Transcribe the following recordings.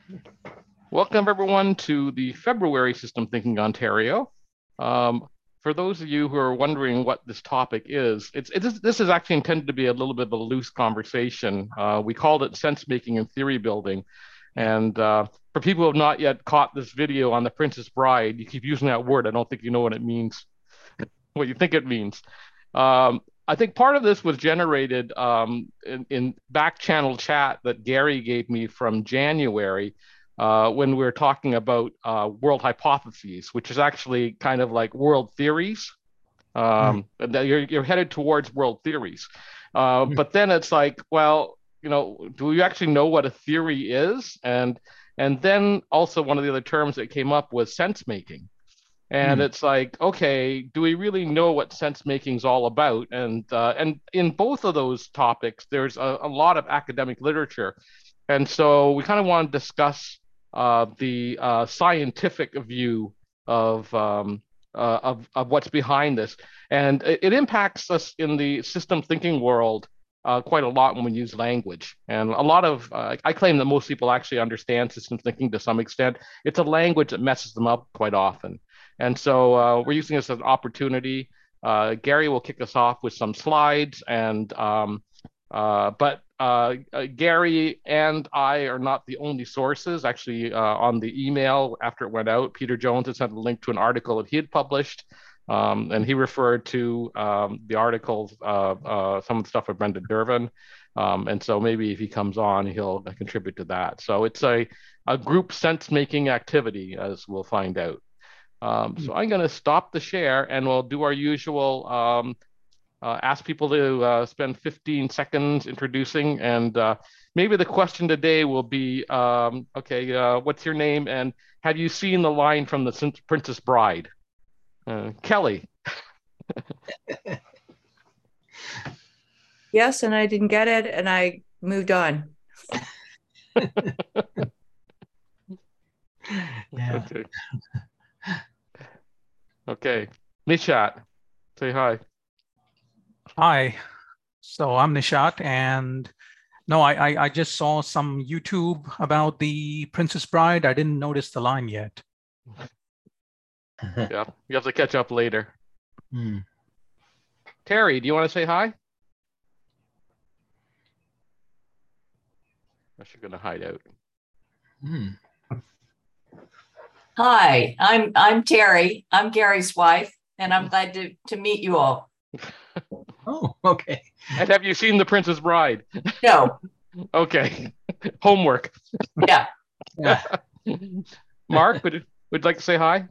Welcome everyone to the February System Thinking Ontario. For those of you who are wondering what this topic is, this is actually intended to be a little bit of a loose conversation. We called it sense making and theory building. And for people who have not yet caught this video on the Princess Bride, you keep using that word. I don't think you know what it means, what you think it means. I think part of this was generated in back channel chat that Gary gave me from January when we were talking about world hypotheses, which is actually kind of like world theories. You're headed towards world theories. But then it's like, well, do we actually know what a theory is? And then also one of the other terms that came up was sense making. And it's like, okay, do we really know what sense making is all about? And in both of those topics, there's a lot of academic literature, and so we kind of want to discuss the scientific view of what's behind this, and it impacts us in the system thinking world quite a lot when we use language. And a lot of I claim that most people actually understand system thinking to some extent. It's a language that messes them up quite often. And so we're using this as an opportunity. Gary will kick us off with some slides, but Gary and I are not the only sources. Actually, on the email after it went out, Peter Jones had sent a link to an article that he had published, and he referred to the articles, some of the stuff of Brendan Dervin. And so maybe if he comes on, he'll contribute to that. So it's a group sense-making activity, as we'll find out. So I'm going to stop the share and we'll do our usual ask people to spend 15 seconds introducing. And maybe the question today will be, okay, what's your name? And have you seen the line from the Princess Bride? Kelly. Yes, and I didn't get it, and I moved on. Yeah. Okay. Nishat, say hi. Hi. So I'm Nishat, and no, I just saw some YouTube about the Princess Bride. I didn't notice the line yet. Yeah, you have to catch up later. Terry, do you want to say hi? Or she's gonna hide out. Hi, I'm Terry. I'm Gary's wife, and I'm glad to meet you all. Oh, okay. And have you seen The Princess Bride? No. Okay. Homework. Yeah. Mark, would you like to say hi?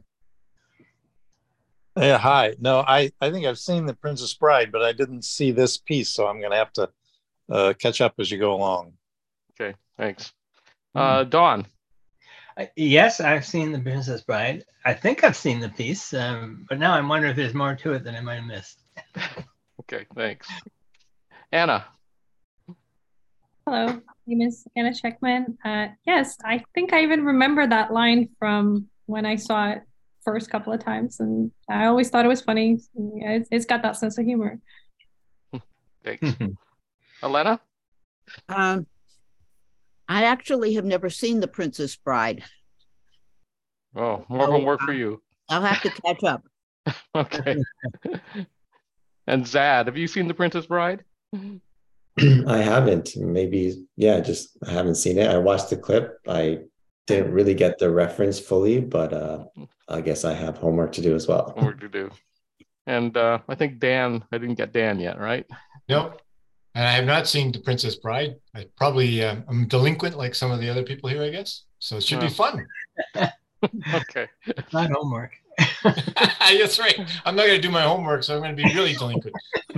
Yeah, hi. No, I think I've seen The Princess Bride, but I didn't see this piece, so I'm going to have to catch up as you go along. Okay, thanks. Dawn. Yes, I've seen The Princess Bride. I think I've seen the piece, but now I'm wondering if there's more to it than I might have missed. Okay, thanks. Anna. Hello, my name is Anna Checkman. Yes, I think I even remember that line from when I saw it first couple of times, and I always thought it was funny. Yeah, it's got that sense of humor. Thanks. Elena? I actually have never seen The Princess Bride. Oh, more homework for you. I'll have to catch up. Okay. And Zad, have you seen The Princess Bride? I haven't. Maybe, yeah, just I haven't seen it. I watched the clip. I didn't really get the reference fully, but I guess I have homework to do as well. Homework to do. And I think Dan, I didn't get Dan yet, right? Nope. And I have not seen The Princess Bride. I probably I'm delinquent like some of the other people here, I guess. So it should be fun. Okay. Not homework. That's right. I'm not going to do my homework, so I'm going to be really delinquent.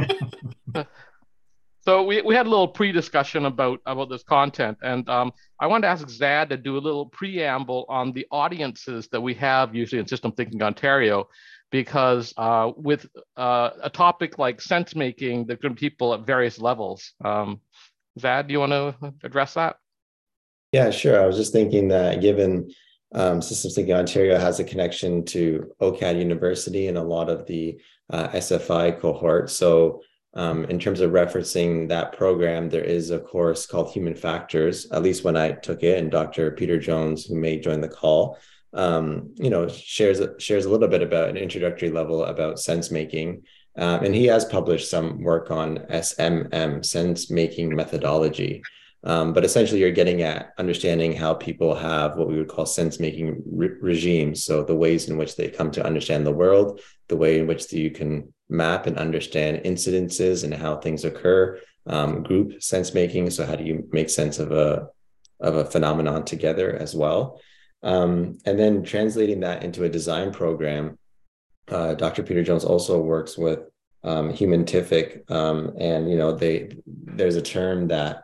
So we had a little pre-discussion about this content, and I wanted to ask Zad to do a little preamble on the audiences that we have usually in System Thinking Ontario, because with a topic like sense making, there's going to be people at various levels. Zad, do you want to address that? Yeah, sure. I was just thinking that given Systems Thinking Ontario has a connection to OCAD University and a lot of the SFI cohort, so In terms of referencing that program, there is a course called Human Factors, at least when I took it, and Dr. Peter Jones, who may join the call, shares a little bit about an introductory level about sense making. And he has published some work on SMM, sense making methodology. But essentially, you're getting at understanding how people have what we would call sense making regimes. So the ways in which they come to understand the world, the way in which you can map and understand incidences and how things occur, group sense making. So how do you make sense of a phenomenon together as well? And then translating that into a design program. Dr. Peter Jones also works with Humantific, and there's a term that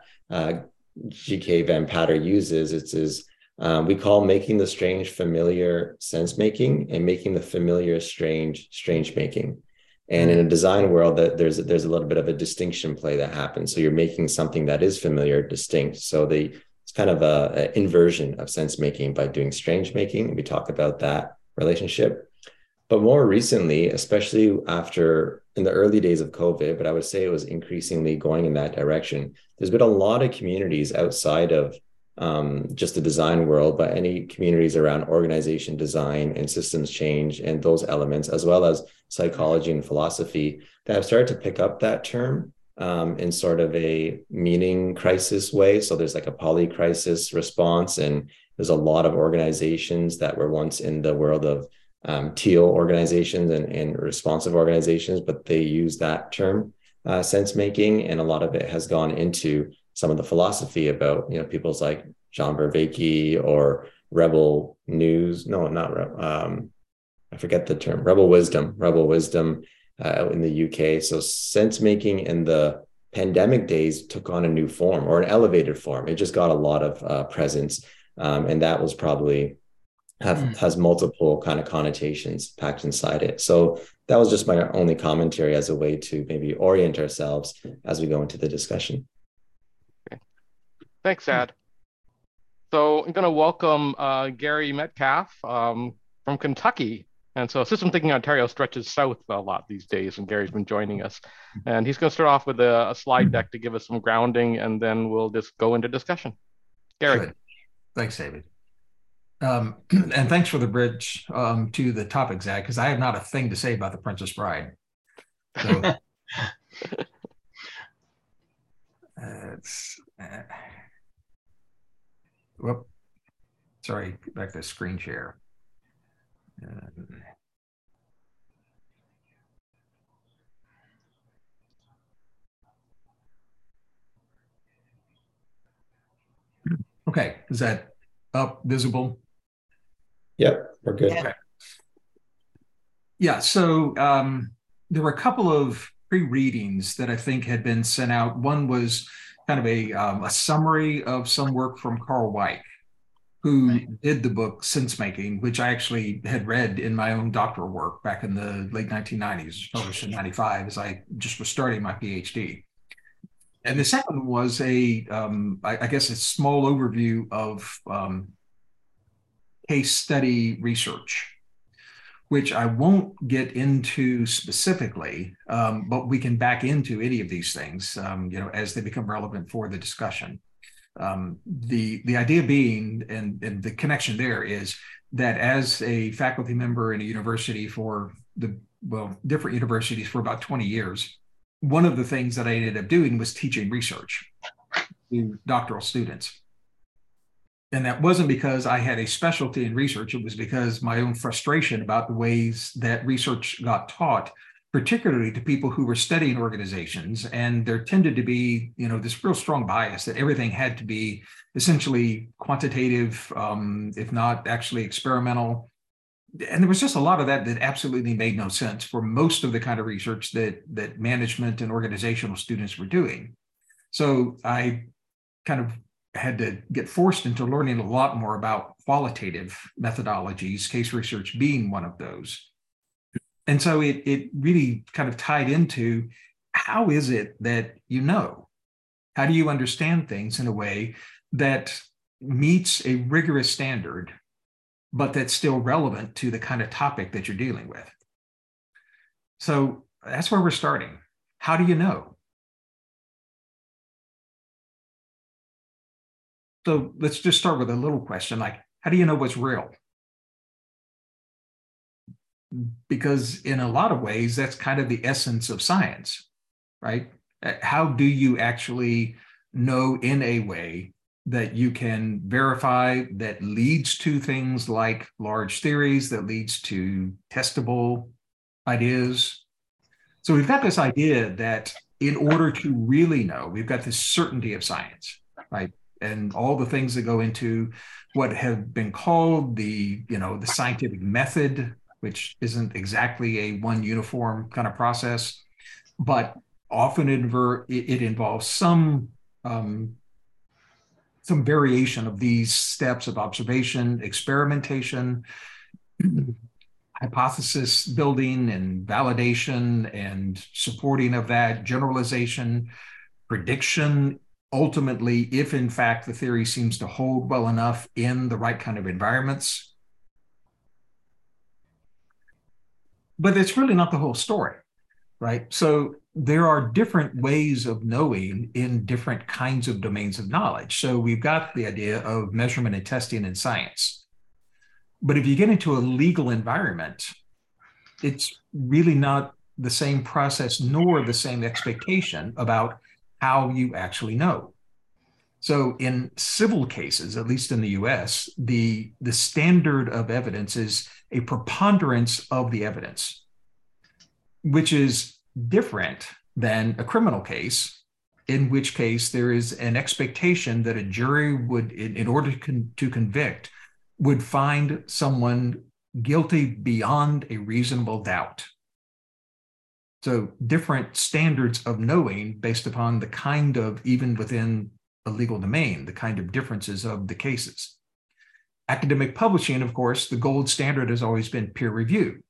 G.K. Van Patter uses. We call making the strange familiar sense making, and making the familiar strange making. And in a design world, that there's a little bit of a distinction play that happens. So you're making something that is familiar distinct. So it's kind of a inversion of sense making by doing strange making. And we talk about that relationship. But more recently, especially in the early days of COVID, but I would say it was increasingly going in that direction. There's been a lot of communities outside of just the design world, but any communities around organization design and systems change and those elements, as well as psychology and philosophy, that have started to pick up that term in sort of a meaning crisis way. So there's like a polycrisis response, and there's a lot of organizations that were once in the world of teal organizations and responsive organizations, but they use that term sense making, and a lot of it has gone into some of the philosophy about people's like John Vervaeke or Rebel News. No, not I forget the term. Rebel Wisdom out in the UK. So sense making in the pandemic days took on a new form, or an elevated form. It just got a lot of presence, and that was probably has multiple kind of connotations packed inside it. So that was just my only commentary as a way to maybe orient ourselves as we go into the discussion. Okay. Thanks, Ad. So I'm going to welcome Gary Metcalf from Kentucky. And so System Thinking Ontario stretches south a lot these days, and Gary's been joining us. And he's going to start off with a slide deck to give us some grounding, and then we'll just go into discussion. Gary. Good. Thanks, David. And thanks for the bridge to the topic, Zach, because I have not a thing to say about The Princess Bride. So, whoop, sorry, back to screen share. Okay, is that up, visible? Yep, we're good. Okay. Yeah, so there were a couple of pre-readings that I think had been sent out. One was kind of a summary of some work from Carl Weick, who did the book Sense Making, which I actually had read in my own doctoral work back in the late 1990s, published in 95, as I just was starting my PhD. And the second was I guess a small overview of case study research, which I won't get into specifically, but we can back into any of these things, as they become relevant for the discussion. The idea being, and the connection there is that as a faculty member in a university for different universities for about 20 years, one of the things that I ended up doing was teaching research to doctoral students. And that wasn't because I had a specialty in research. It was because my own frustration about the ways that research got taught, particularly to people who were studying organizations. And there tended to be, this real strong bias that everything had to be essentially quantitative, if not actually experimental. And there was just a lot of that absolutely made no sense for most of the kind of research that management and organizational students were doing. So I kind of had to get forced into learning a lot more about qualitative methodologies, case research being one of those. And so it really kind of tied into, how is it that how do you understand things in a way that meets a rigorous standard, but that's still relevant to the kind of topic that you're dealing with? So that's where we're starting. how do you know? So let's just start with a little question like, how do you know what's real? Because in a lot of ways, that's kind of the essence of science, right? How do you actually know in a way that you can verify that leads to things like large theories, that leads to testable ideas? So we've got this idea that in order to really know, we've got this certainty of science, right? And all the things that go into what have been called the scientific method, which isn't exactly a one uniform kind of process, but often it involves some variation of these steps of observation, experimentation, hypothesis building and validation and supporting of that, generalization, prediction, ultimately, if in fact the theory seems to hold well enough in the right kind of environments. But it's really not the whole story, right? So there are different ways of knowing in different kinds of domains of knowledge. So we've got the idea of measurement and testing in science. But if you get into a legal environment, it's really not the same process nor the same expectation about how you actually know. So in civil cases, at least in the US, the standard of evidence is a preponderance of the evidence, which is different than a criminal case, in which case there is an expectation that a jury would, in order to convict, would find someone guilty beyond a reasonable doubt. So different standards of knowing based upon the kind of, even within a legal domain, the kind of differences of the cases. Academic publishing, of course, the gold standard has always been peer review.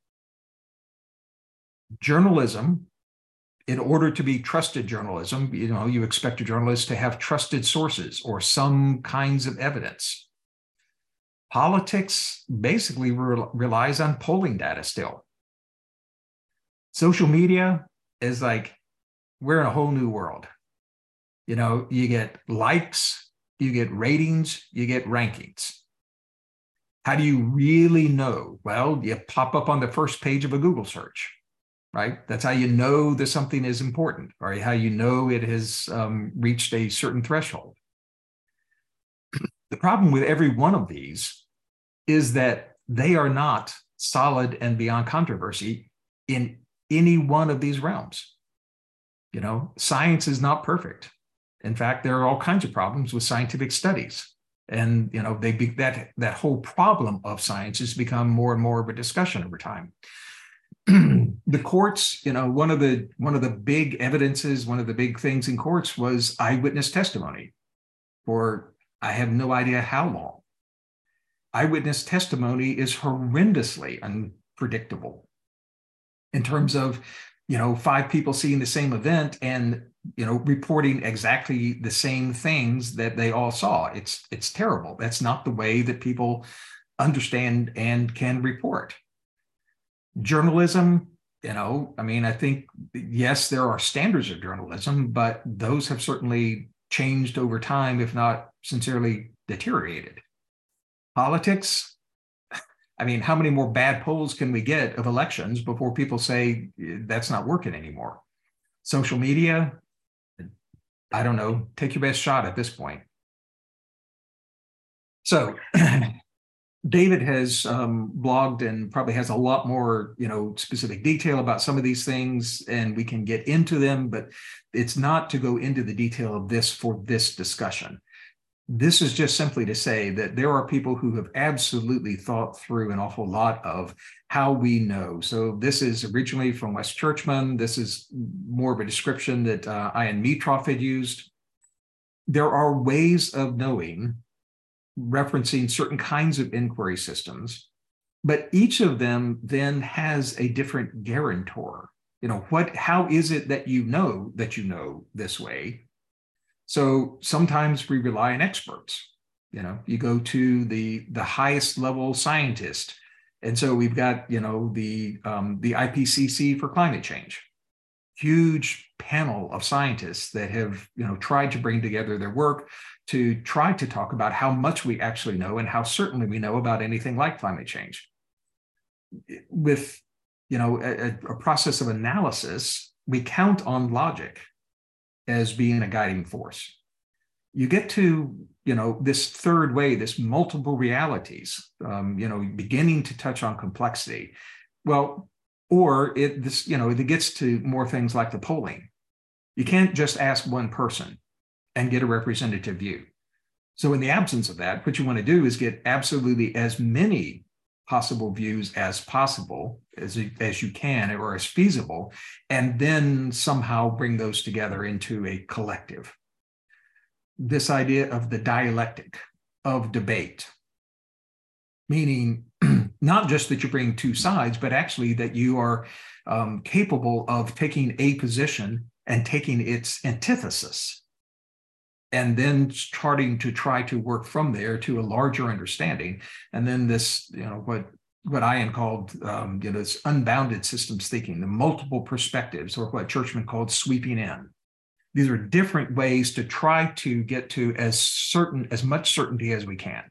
Journalism, in order to be trusted journalism, you expect a journalist to have trusted sources or some kinds of evidence. Politics basically relies on polling data still. Social media is like, we're in a whole new world. You get likes, you get ratings, you get rankings. How do you really know? Well, you pop up on the first page of a Google search, right? That's how you know that something is important, or how you know it has reached a certain threshold. The problem with every one of these is that they are not solid and beyond controversy in any one of these realms. Science is not perfect. In fact, there are all kinds of problems with scientific studies. And that whole problem of science has become more and more of a discussion over time. The courts, one of the big evidences, one of the big things in courts was eyewitness testimony for I have no idea how long. Eyewitness testimony is horrendously unpredictable in terms of, 5 people seeing the same event and, reporting exactly the same things that they all saw. It's terrible. That's not the way that people understand and can report. Journalism, I think, yes, there are standards of journalism, but those have certainly changed over time, if not sincerely deteriorated. Politics, how many more bad polls can we get of elections before people say that's not working anymore? Social media, I don't know, take your best shot at this point. So David has blogged and probably has a lot more, specific detail about some of these things, and we can get into them, but it's not to go into the detail of this for this discussion. This is just simply to say that there are people who have absolutely thought through an awful lot of how we know. So this is originally from Wes Churchman. This is more of a description that Ian Metroff had used. There are ways of knowing, referencing certain kinds of inquiry systems, but each of them then has a different guarantor. How is it that you know this way? So sometimes we rely on experts. You go to the highest level scientist. And so we've got, the IPCC for climate change, huge panel of scientists that have, tried to bring together their work to try to talk about how much we actually know and how certainly we know about anything like climate change. With, a process of analysis, we count on logic as being a guiding force. You get to, this third way, this multiple realities, beginning to touch on complexity. Well, or it gets to more things like the polling. You can't just ask one person and get a representative view. So in the absence of that, what you want to do is get absolutely as many possible views as possible, as you can, or as feasible, and then somehow bring those together into a collective. This idea of the dialectic of debate, meaning not just that you bring two sides, but actually that you are capable of taking a position and taking its antithesis, and then starting to try to work from there to a larger understanding. And then this, what Ian called, this unbounded systems thinking, the multiple perspectives, or what Churchman called sweeping in. These are different ways to try to get to as much certainty as we can.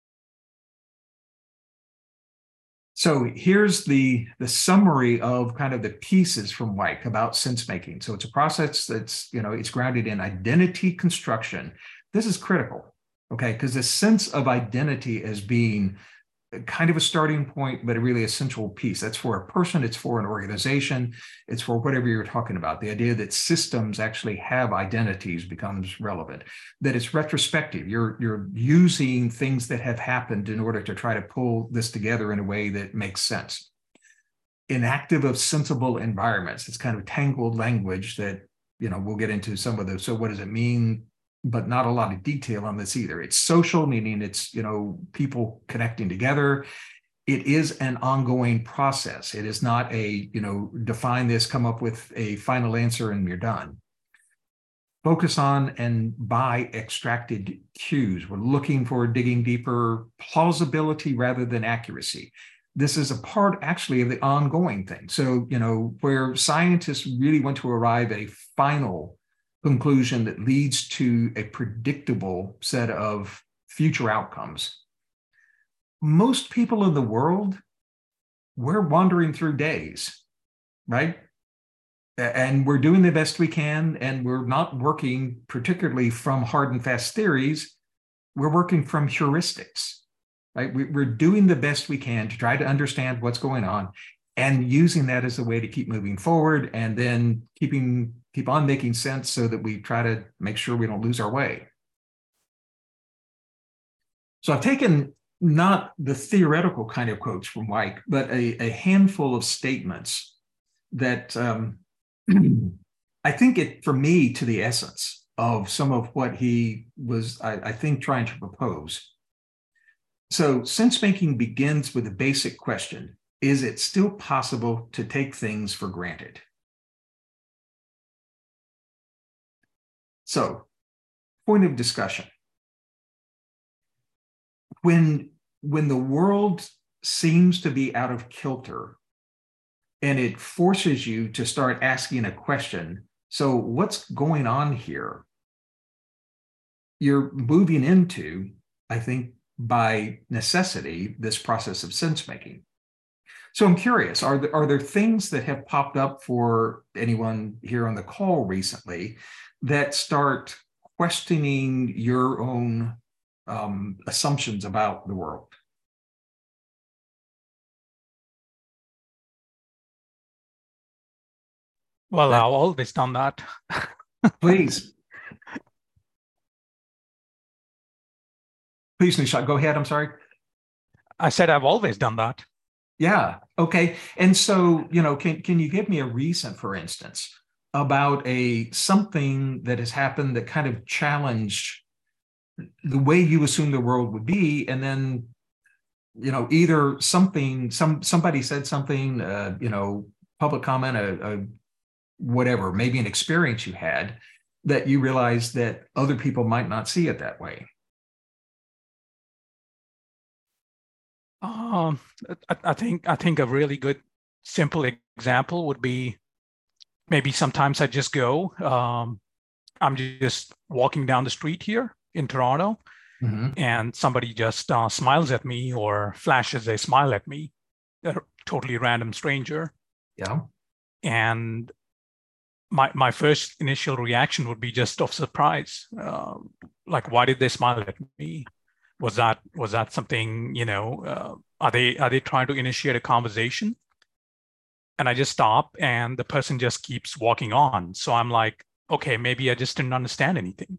So here's the summary of kind of the pieces from Weick about sense making. So it's a process that's, it's grounded in identity construction. This is critical, okay? Because the sense of identity as being kind of a starting point, but a really essential piece. That's for a person, it's for an organization, it's for whatever you're talking about. The idea that systems actually have identities becomes relevant, that it's retrospective. You're using things that have happened in order to try to pull this together in a way that makes sense. Inactive of sensible environments. It's kind of tangled language that, we'll get into some of those. So what does it mean? But not a lot of detail on this either. It's social, meaning it's, people connecting together. It is an ongoing process. It is not a, define this, come up with a final answer and you're done. Focus on and by extracted cues. We're looking for digging deeper plausibility rather than accuracy. This is a part actually of the ongoing thing. So, where scientists really want to arrive at a final conclusion that leads to a predictable set of future outcomes. Most people in the world, we're wandering through days, right? And we're doing the best we can, and we're not working particularly from hard and fast theories. We're working from heuristics, right? We're doing the best we can to try to understand what's going on and using that as a way to keep moving forward, and then keep on making sense so that we try to make sure we don't lose our way. So I've taken not the theoretical kind of quotes from Weick, but a handful of statements that I think for me, to the essence of some of what he was, I think, trying to propose. So sense making begins with a basic question: is it still possible to take things for granted? So, point of discussion. When the world seems to be out of kilter and it forces you to start asking a question, so what's going on here? You're moving into, I think, by necessity, this process of sense making. So I'm curious, are there things that have popped up for anyone here on the call recently that start questioning your own assumptions about the world? Well, I've always done that. Please. Please, Nishat, go ahead. I'm sorry. I said I've always done that. Yeah. Okay. And so, can you give me a reason, for instance, about something that has happened that kind of challenged the way you assume the world would be, and then, either somebody said something, public comment, whatever, maybe an experience you had that you realized that other people might not see it that way? I think a really good simple example would be maybe sometimes I just go. I'm just walking down the street here in Toronto, and somebody just smiles at me or flashes a smile at me, a totally random stranger. Yeah. And my first initial reaction would be just of surprise. Like, why did they smile at me? Was that something, are they trying to initiate a conversation? And I just stop and the person just keeps walking on. So I'm like, okay, maybe I just didn't understand anything.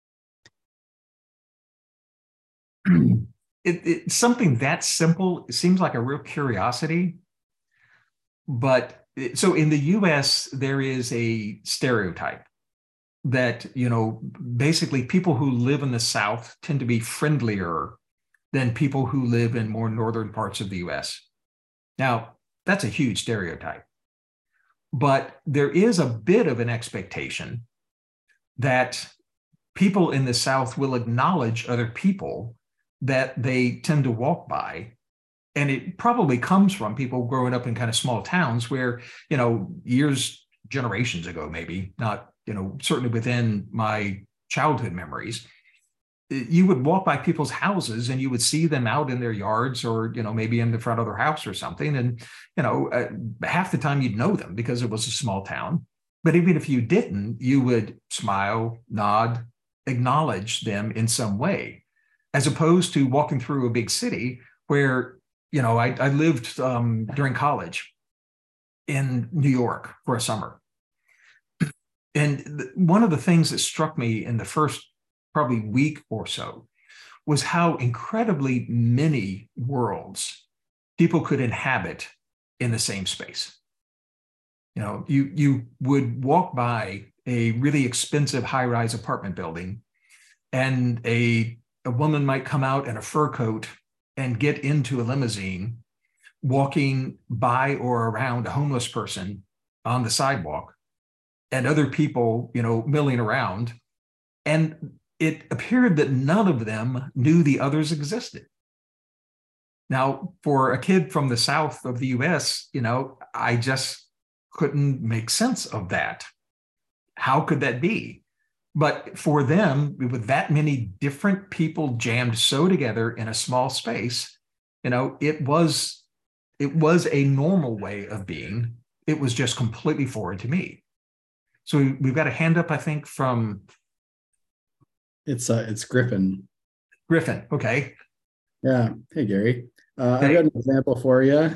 It's something that simple. It seems like a real curiosity. But so in the US, there is a stereotype that, basically people who live in the South tend to be friendlier than people who live in more northern parts of the US. Now, that's a huge stereotype. But there is a bit of an expectation that people in the South will acknowledge other people that they tend to walk by. And it probably comes from people growing up in kind of small towns where, generations ago, maybe not, certainly within my childhood memories, you would walk by people's houses and you would see them out in their yards or, maybe in the front of their house or something. And, half the time you'd know them because it was a small town. But even if you didn't, you would smile, nod, acknowledge them in some way, as opposed to walking through a big city where, I lived during college in New York for a summer. And one of the things that struck me in the first probably week or so was how incredibly many worlds people could inhabit in the same space. You would walk by a really expensive high-rise apartment building, and a woman might come out in a fur coat and get into a limousine, walking by or around a homeless person on the sidewalk, and other people, milling around. And it appeared that none of them knew the others existed. Now, for a kid from the South of the US, I just couldn't make sense of that. How could that be? But for them, with that many different people jammed so together in a small space, it was a normal way of being. It was just completely foreign to me. So we've got a hand up, I think, from... It's Griffin. Griffin, okay. Yeah. Hey, Gary. I've got an example for you.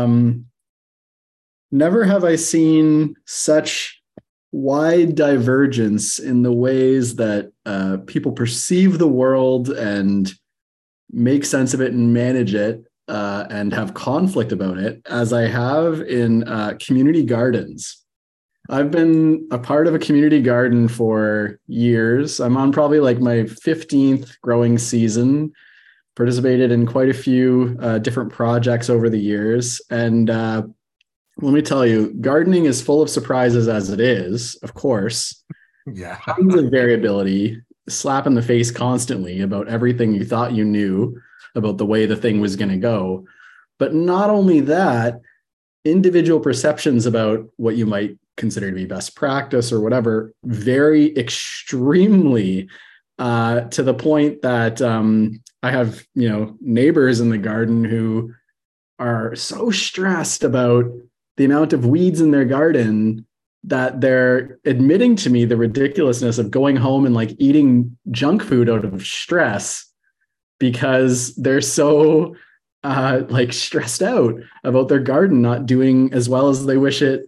Never have I seen such wide divergence in the ways that people perceive the world and make sense of it and manage it and have conflict about it as I have in community gardens. I've been a part of a community garden for years. I'm on probably like my 15th growing season, participated in quite a few different projects over the years. And let me tell you, gardening is full of surprises as it is, of course. Yeah. Tons of variability, slap in the face constantly about everything you thought you knew about the way the thing was going to go. But not only that, individual perceptions about what you might consider to be best practice or whatever vary extremely to the point that I have, neighbors in the garden who are so stressed about the amount of weeds in their garden that they're admitting to me the ridiculousness of going home and like eating junk food out of stress because they're so stressed out about their garden not doing as well as they wish it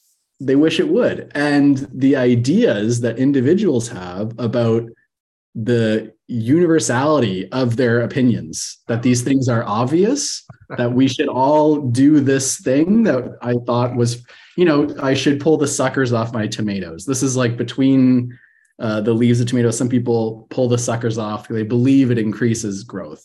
would. And the ideas that individuals have about the universality of their opinions, that these things are obvious, that we should all do this thing that I thought was, I should pull the suckers off my tomatoes. This is like between the leaves of tomatoes. Some people pull the suckers off. They believe it increases growth.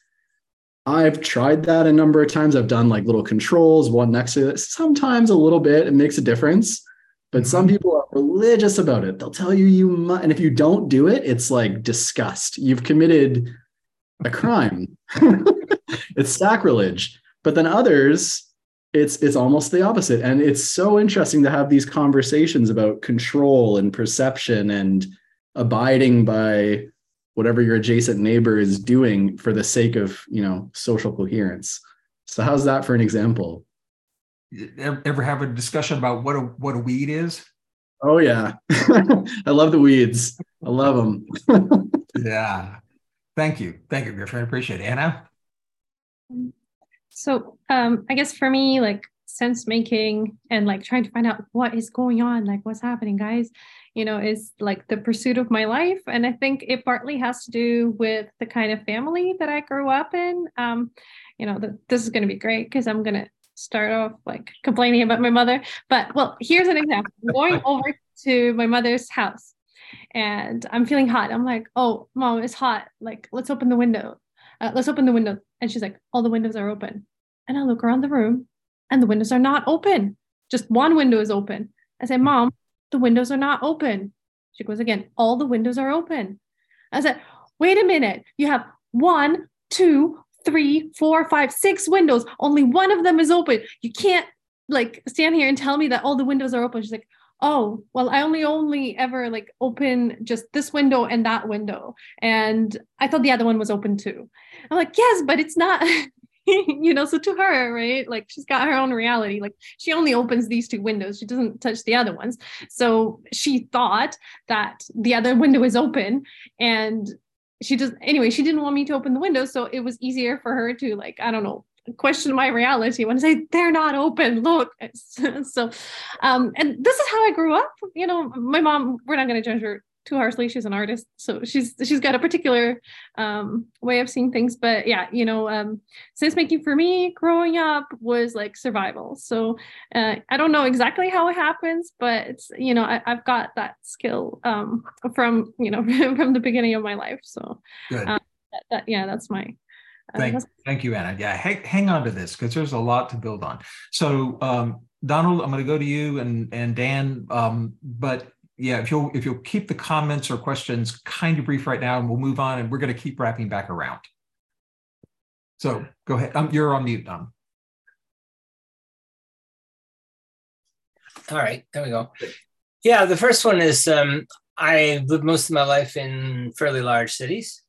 I've tried that a number of times. I've done like little controls, one next to it. Sometimes a little bit, it makes a difference. But some people are religious about it. They'll tell you you must, and if you don't do it, it's like disgust. You've committed a crime. It's sacrilege. But then others it's almost the opposite. And it's so interesting to have these conversations about control and perception and abiding by whatever your adjacent neighbor is doing for the sake of, social coherence. So how's that for an example? Ever have a discussion about what a weed is? Oh yeah. I love the weeds. I love them. Yeah. Thank you, Griffin. I appreciate it. Anna? So I guess for me, like sense making and like trying to find out what is going on, like what's happening, guys, is like the pursuit of my life. And I think it partly has to do with the kind of family that I grew up in. This is going to be great because I'm going to start off like complaining about my mother. But well, here's an example. I'm going over to my mother's house and I'm feeling hot. I'm like, oh, Mom, it's hot. Like, let's open the window. Let's open the window. And she's like, all the windows are open. And I look around the room and the windows are not open. Just one window is open. I say, Mom, the windows are not open. She goes again, all the windows are open. I said, wait a minute. You have 1, 2, 3, 4, 5, 6 windows. Only one of them is open. You can't like stand here and tell me that all the windows are open. She's like, oh, well, I only ever like open just this window and that window. And I thought the other one was open too. I'm like, yes, but it's not, so to her, right? Like she's got her own reality. Like she only opens these 2 windows. She doesn't touch the other ones. So she thought that the other window is open and she didn't want me to open the window. So it was easier for her to like, I don't know, question my reality when I say they're not open. Look. So, and this is how I grew up. My mom, we're not going to judge her too harshly. She's an artist. So she's got a particular way of seeing things. But yeah, sense making for me growing up was like survival. So I don't know exactly how it happens, but it's, I've got that skill from, from the beginning of my life. So good. That's my Thank you, Anna. Yeah, hang on to this because there's a lot to build on. So, Donald, I'm going to go to you and Dan. But yeah, if you'll keep the comments or questions kind of brief right now, and we'll move on, and we're going to keep wrapping back around. So go ahead. You're on mute, Don. All right, there we go. Yeah, the first one is I lived most of my life in fairly large cities.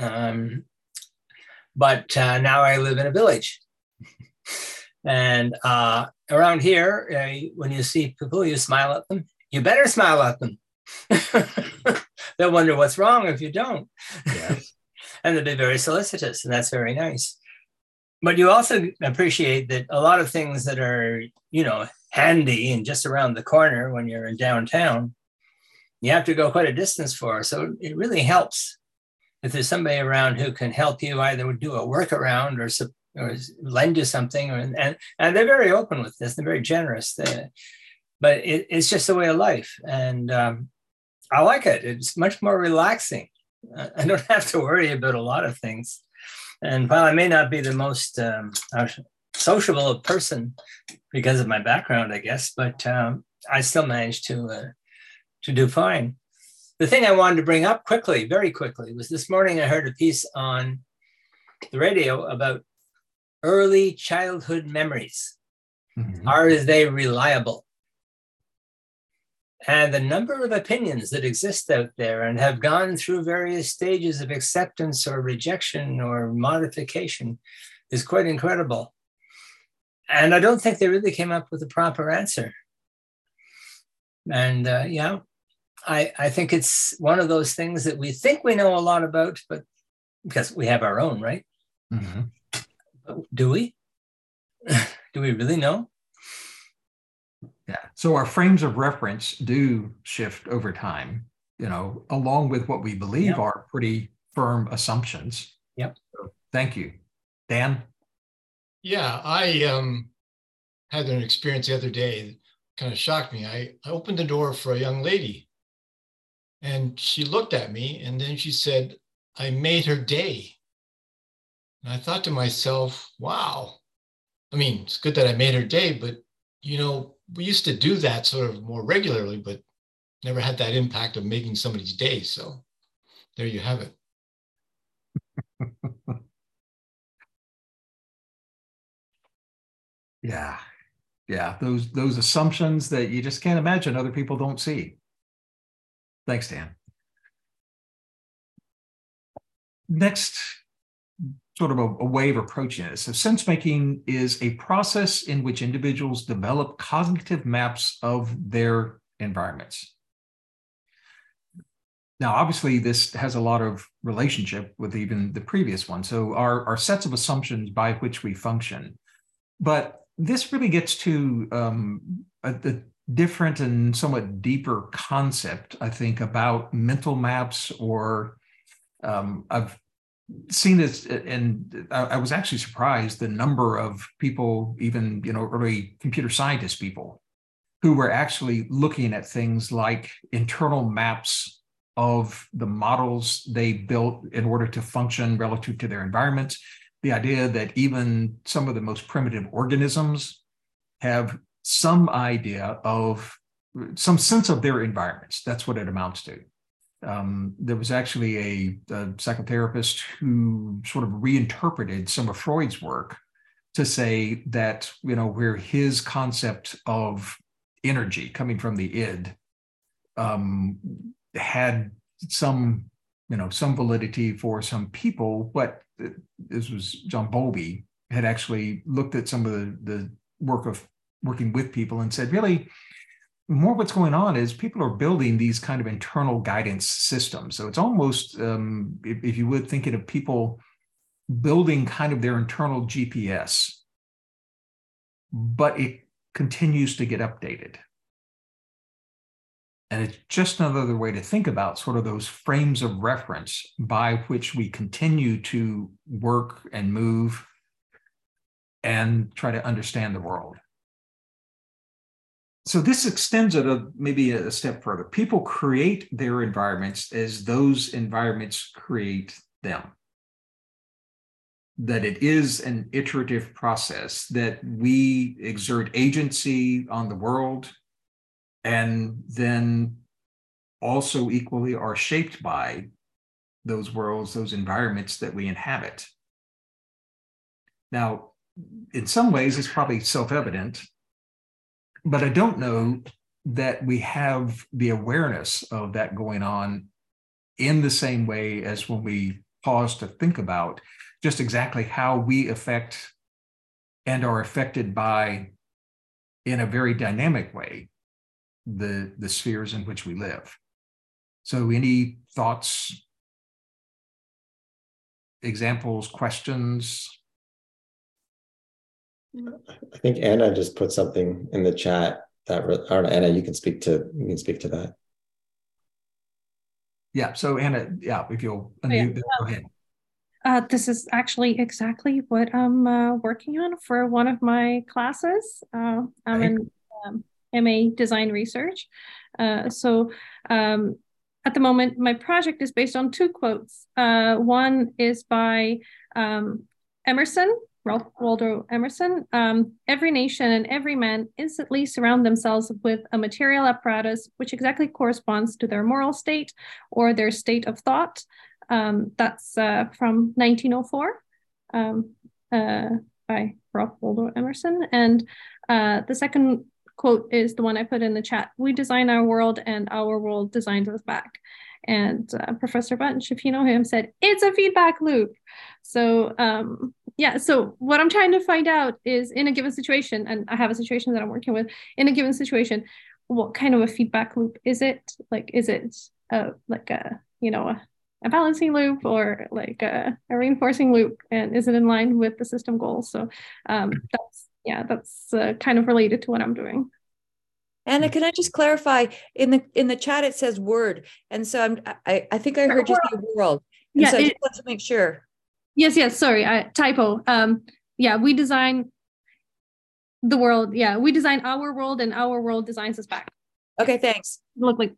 But now I live in a village. And around here, when you see people, you smile at them. You better smile at them. They'll wonder what's wrong if you don't. Yes. And they'll be very solicitous, and that's very nice. But you also appreciate that a lot of things that are, handy and just around the corner when you're in downtown, you have to go quite a distance for. So it really helps if there's somebody around who can help you either do a workaround or lend you something, and they're very open with this, they're very generous. But it's just a way of life, and I like it. It's much more relaxing. I don't have to worry about a lot of things. And while I may not be the most sociable person because of my background, I guess, but I still manage to do fine. The thing I wanted to bring up quickly, very quickly, was this morning I heard a piece on the radio about early childhood memories. Mm-hmm. Are they reliable? And the number of opinions that exist out there and have gone through various stages of acceptance or rejection or modification is quite incredible. And I don't think they really came up with a proper answer. And I think it's one of those things that we think we know a lot about, but because we have our own, right? Mm-hmm. Do we? Do we really know? Yeah. So our frames of reference do shift over time, along with what we believe are pretty firm assumptions. Yep. So, thank you. Dan? Yeah, I had an experience the other day that kind of shocked me. I opened the door for a young lady, and she looked at me, and then she said, I made her day. And I thought to myself, wow. I mean, it's good that I made her day, but, we used to do that sort of more regularly, but never had that impact of making somebody's day. So there you have it. Yeah. Yeah, those assumptions that you just can't imagine other people don't see. Thanks, Dan. Next, sort of a way of approaching it. So sense making is a process in which individuals develop cognitive maps of their environments. Now, obviously, this has a lot of relationship with even the previous one. So our sets of assumptions by which we function. But this really gets to a different and somewhat deeper concept, I think, about mental maps, or I've seen this, and I was actually surprised the number of people, even early computer scientist people, who were actually looking at things like internal maps of the models they built in order to function relative to their environment. The idea that even some of the most primitive organisms have some idea of some sense of their environments. That's what it amounts to. There was actually a psychotherapist who sort of reinterpreted some of Freud's work to say that, where his concept of energy coming from the id had some validity for some people, but this was John Bowlby had actually looked at some of the work of working with people and said, really, more what's going on is people are building these kind of internal guidance systems. So it's almost, if you would, thinking of people building kind of their internal GPS, but it continues to get updated. And it's just another way to think about sort of those frames of reference by which we continue to work and move and try to understand the world. So this extends it maybe a step further. People create their environments as those environments create them. That it is an iterative process, that we exert agency on the world, and then also equally are shaped by those worlds, those environments that we inhabit. Now, in some ways, it's probably self-evident, but I don't know that we have the awareness of that going on in the same way as when we pause to think about just exactly how we affect and are affected by, in a very dynamic way, the spheres in which we live. So any thoughts, examples, questions? I think Anna just put something in the chat that, I don't know, Anna, you can speak to that. Yeah, so Anna, if you'll unmute, go ahead. This is actually exactly what I'm working on for one of my classes. I'm in MA Design Research. So at the moment, my project is based on two quotes. One is by Emerson, Ralph Waldo Emerson. Every nation and every man instantly surround themselves with a material apparatus which exactly corresponds to their moral state or their state of thought. That's from 1904 by Ralph Waldo Emerson. And the second quote is the one I put in the chat. We design our world and our world designs us back. And Professor Bunch, if you know him, said, it's a feedback loop. So so what I'm trying to find out is, in a given situation, and I have a situation that I'm working with, in a given situation, what kind of a feedback loop is it? Like, is it like a balancing loop, or like a reinforcing loop? And is it in line with the system goals? So that's kind of related to what I'm doing. Anna, can I just clarify? In the chat, it says word, and so I think I heard you say world. And so I just want to make sure. Yes. Sorry, typo. We design the world. Yeah, we design our world, and our world designs us back. Okay, thanks. Look like.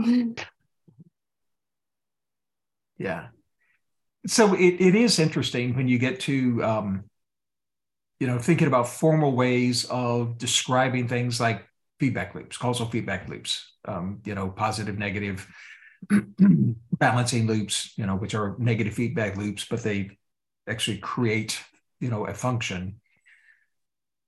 Yeah. So it is interesting when you get to thinking about formal ways of describing things like feedback loops, causal feedback loops, positive, negative, balancing loops, which are negative feedback loops, but they actually create, a function.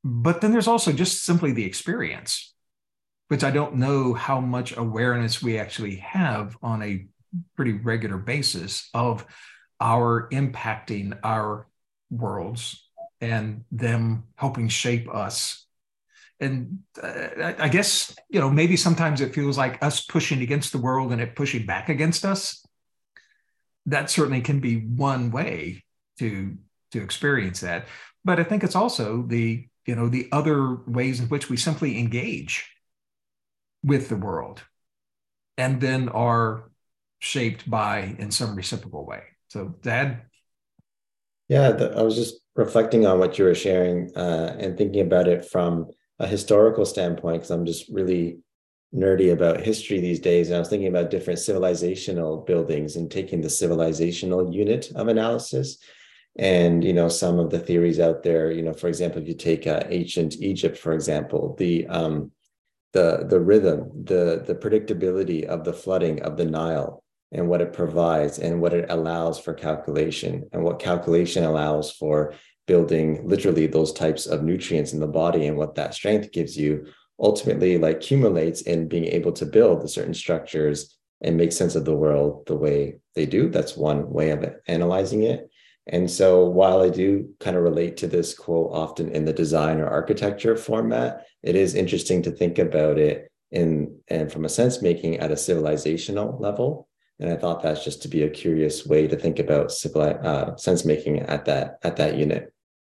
But then there's also just simply the experience, which I don't know how much awareness we actually have on a pretty regular basis of our impacting our worlds and them helping shape us. And I guess, maybe sometimes it feels like us pushing against the world and it pushing back against us. That certainly can be one way to experience that. But I think it's also the other ways in which we simply engage with the world and then are shaped by in some reciprocal way. So, Dad? Yeah, I was just reflecting on what you were sharing and thinking about it from a historical standpoint, because I'm just really nerdy about history these days. And I was thinking about different civilizational buildings and taking the civilizational unit of analysis. And, some of the theories out there, for example, if you take ancient Egypt, for example, the rhythm, the predictability of the flooding of the Nile and what it provides and what it allows for calculation and what calculation allows for building literally those types of nutrients in the body and what that strength gives you ultimately accumulates in being able to build the certain structures and make sense of the world the way they do. That's one way of analyzing it. And so while I do kind of relate to this quote often in the design or architecture format, it is interesting to think about it and from a sense making at a civilizational level. And I thought that's just to be a curious way to think about sense making at that unit.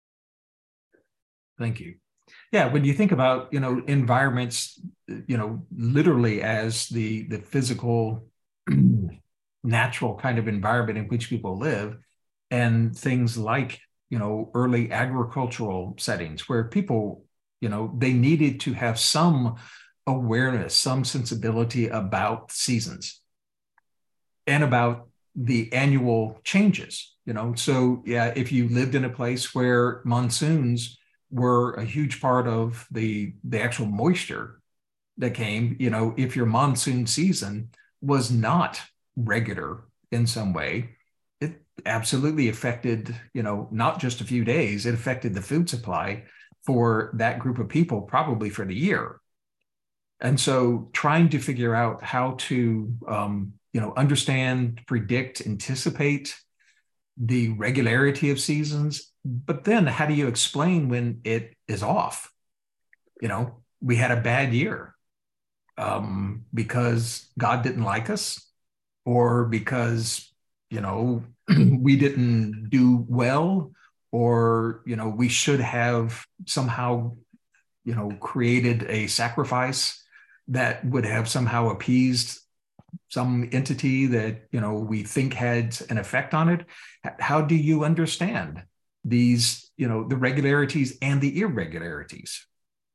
Thank you. Yeah, when you think about environments, literally as the physical, natural kind of environment in which people live, and things like early agricultural settings where people they needed to have some awareness, some sensibility about seasons and about the annual changes. So yeah, if you lived in a place where monsoons were a huge part of the actual moisture that came, if your monsoon season was not regular in some way, it absolutely affected, not just a few days, it affected the food supply for that group of people, probably for the year. And so trying to figure out how to, understand, predict, anticipate the regularity of seasons, but then how do you explain when it is off? We had a bad year because God didn't like us, or because, we didn't do well, or, we should have somehow, created a sacrifice that would have somehow appeased some entity that, we think had an effect on it. How do you understand these, the regularities and the irregularities?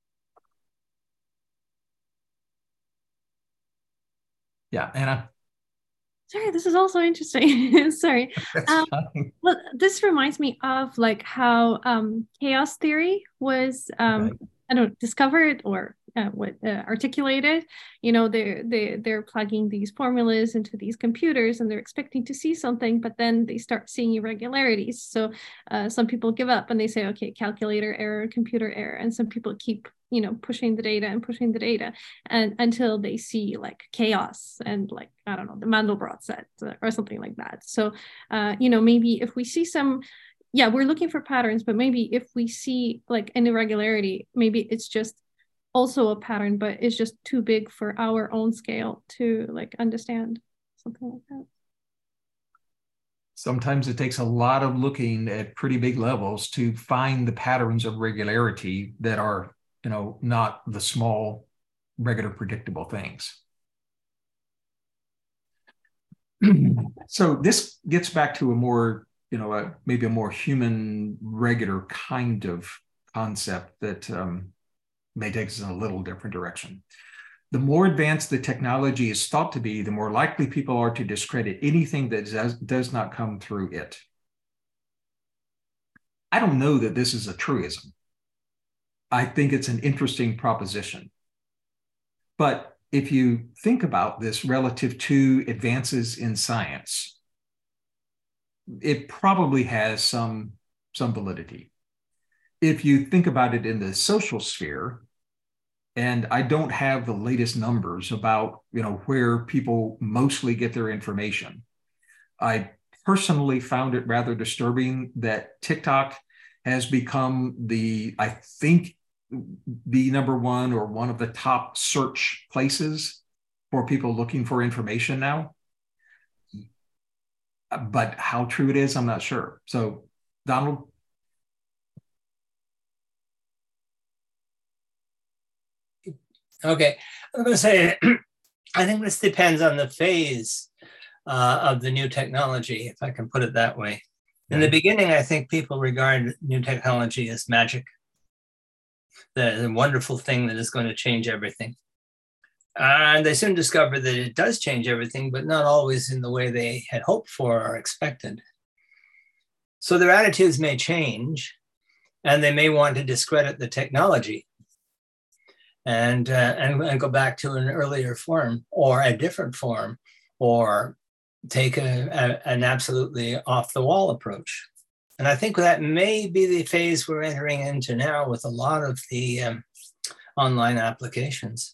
Yeah, Anna. Sorry, this is also interesting. Sorry. Well, this reminds me of how chaos theory was discovered or articulated. They're plugging these formulas into these computers and they're expecting to see something, but then they start seeing irregularities. So some people give up and they say, okay, calculator error, computer error, and some people keep pushing the data and until they see chaos and I don't know, the Mandelbrot set or something like that. So maybe if we see some, we're looking for patterns, but maybe if we see an irregularity, maybe it's just also a pattern, but it's just too big for our own scale to understand, something like that. Sometimes it takes a lot of looking at pretty big levels to find the patterns of regularity that are, not the small, regular, predictable things. So this gets back to a more, maybe a more human, regular kind of concept that may take us in a little different direction. The more advanced the technology is thought to be, the more likely people are to discredit anything that does not come through it. I don't know that this is a truism. I think it's an interesting proposition. But if you think about this relative to advances in, it probably has some validity. if you think about it in the social sphere, and I don't have the latest numbers about, where people mostly get their information. I personally found it rather disturbing that TikTok has become I think, the number one or one of the top search places for people looking for information now. But how true it is, I'm not sure. So, Donald? Okay, I'm going to say, I think this depends on the phase of the new technology, if I can put it that way. In the beginning, I think people regard new technology as magic, the wonderful thing that is going to change everything. And they soon discover that it does change everything, but not always in the way they had hoped for or expected. So their attitudes may change, and they may want to discredit the technology and go back to an earlier form or a different form, or take an absolutely off-the-wall approach. And I think that may be the phase we're entering into now with a lot of the online applications.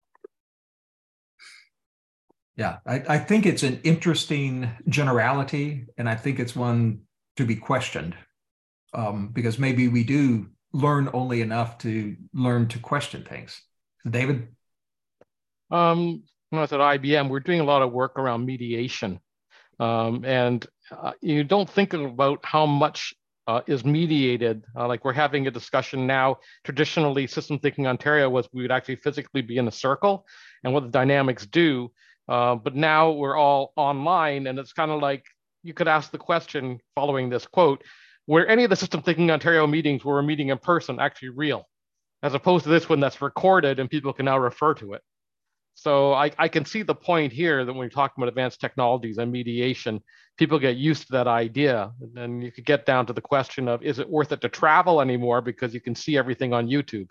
Yeah, I think it's an interesting generality, and I think it's one to be questioned, because maybe we do learn only enough to learn to question things. So David? When I was at IBM, we're doing a lot of work around mediation. And you don't think about how much is mediated. Like we're having a discussion now. Traditionally, System Thinking Ontario was we would actually physically be in a circle and what the dynamics do. But now we're all online, and it's kind of like you could ask the question following this quote, were any of the System Thinking Ontario meetings where we're meeting in person actually real, as opposed to this one that's recorded and people can now refer to it. So I can see the point here that when we talk about advanced technologies and mediation, people get used to that idea. And then you could get down to the question of, is it worth it to travel anymore because you can see everything on YouTube?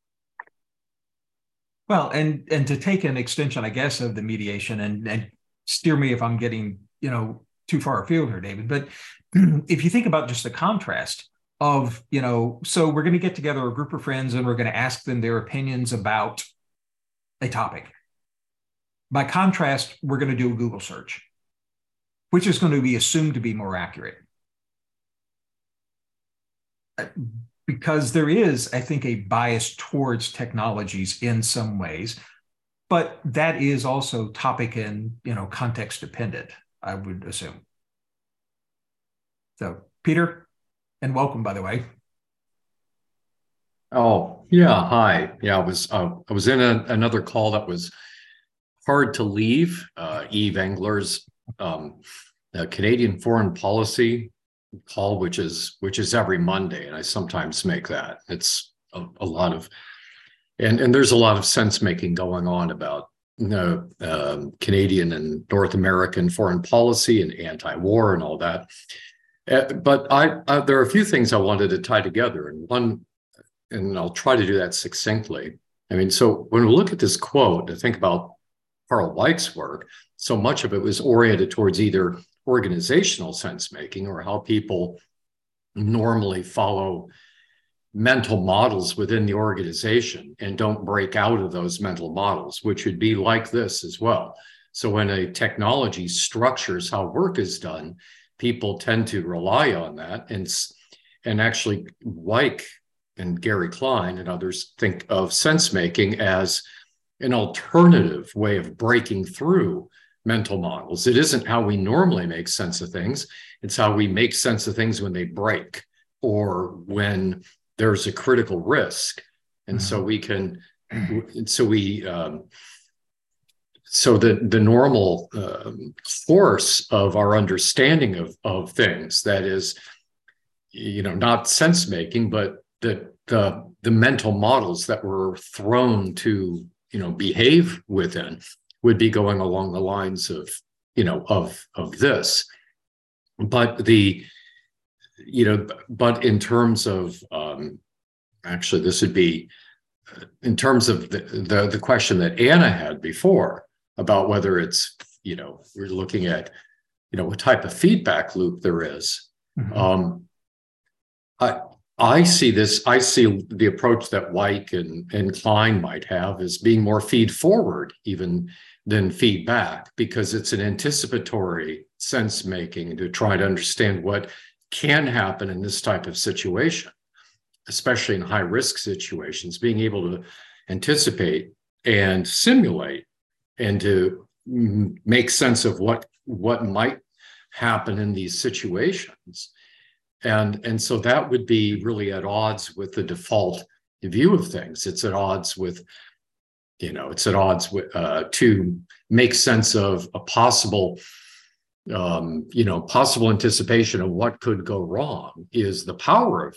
Well, and to take an extension, I guess, of the mediation, and steer me if I'm getting, too far afield here, David, but if you think about just the contrast of, so we're going to get together a group of friends and we're going to ask them their opinions about a topic. By contrast, we're going to do a Google search, which is going to be assumed to be more accurate. Because there is, I think, a bias towards technologies in some ways, but that is also topic and, context dependent, I would assume. So, Peter, and welcome, by the way. Oh, yeah, hi. Yeah, I was in another call that was hard to leave. Eve Engler's Canadian foreign policy call, which is every Monday, and I sometimes make that. It's a lot of, and there's a lot of sense making going on about Canadian and North American foreign policy and anti-war and all that. But there are a few things I wanted to tie together, and I'll try to do that succinctly. I mean, so when we look at this quote, I think about Carl Weick's work, so much of it was oriented towards either organizational sense making or how people normally follow mental models within the organization and don't break out of those mental models, which would be like this as well. So when a technology structures how work is done, people tend to rely on that. And actually, Weick and Gary Klein and others think of sense making as an alternative way of breaking through mental models. It isn't how we normally make sense of things. It's how we make sense of things when they break or when there's a critical risk. And so we can, so the normal course of our understanding of things, that is, not sense making, but the mental models that we're thrown to, behave within, would be going along the lines of, of this. But but in terms of, actually, this would be in terms of the question that Anna had before about whether it's, we're looking at, what type of feedback loop there is. I see the approach that Weick and Klein might have as being more feed forward even than feedback, because it's an anticipatory sense making to try to understand what can happen in this type of situation, especially in high risk situations, being able to anticipate and simulate and to make sense of what might happen in these situations. And so that would be really at odds with the default view of things. It's at odds with, to make sense of a possible, possible anticipation of what could go wrong is the power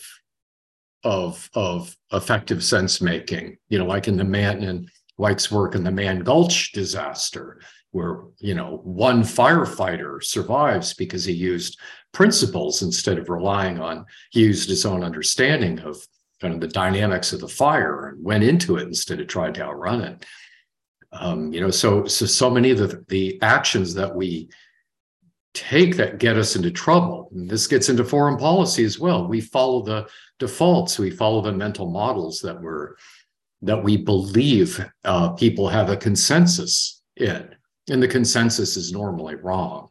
of effective sense making. Like in Weick's work in the Mann Gulch disaster, where one firefighter survives because he used principles instead of he used his own understanding of kind of the dynamics of the fire and went into it instead of trying to outrun it. So many of the actions that we take that get us into trouble, and this gets into foreign policy as well. We follow the defaults, we follow the mental models that we believe people have a consensus in, and the consensus is normally wrong.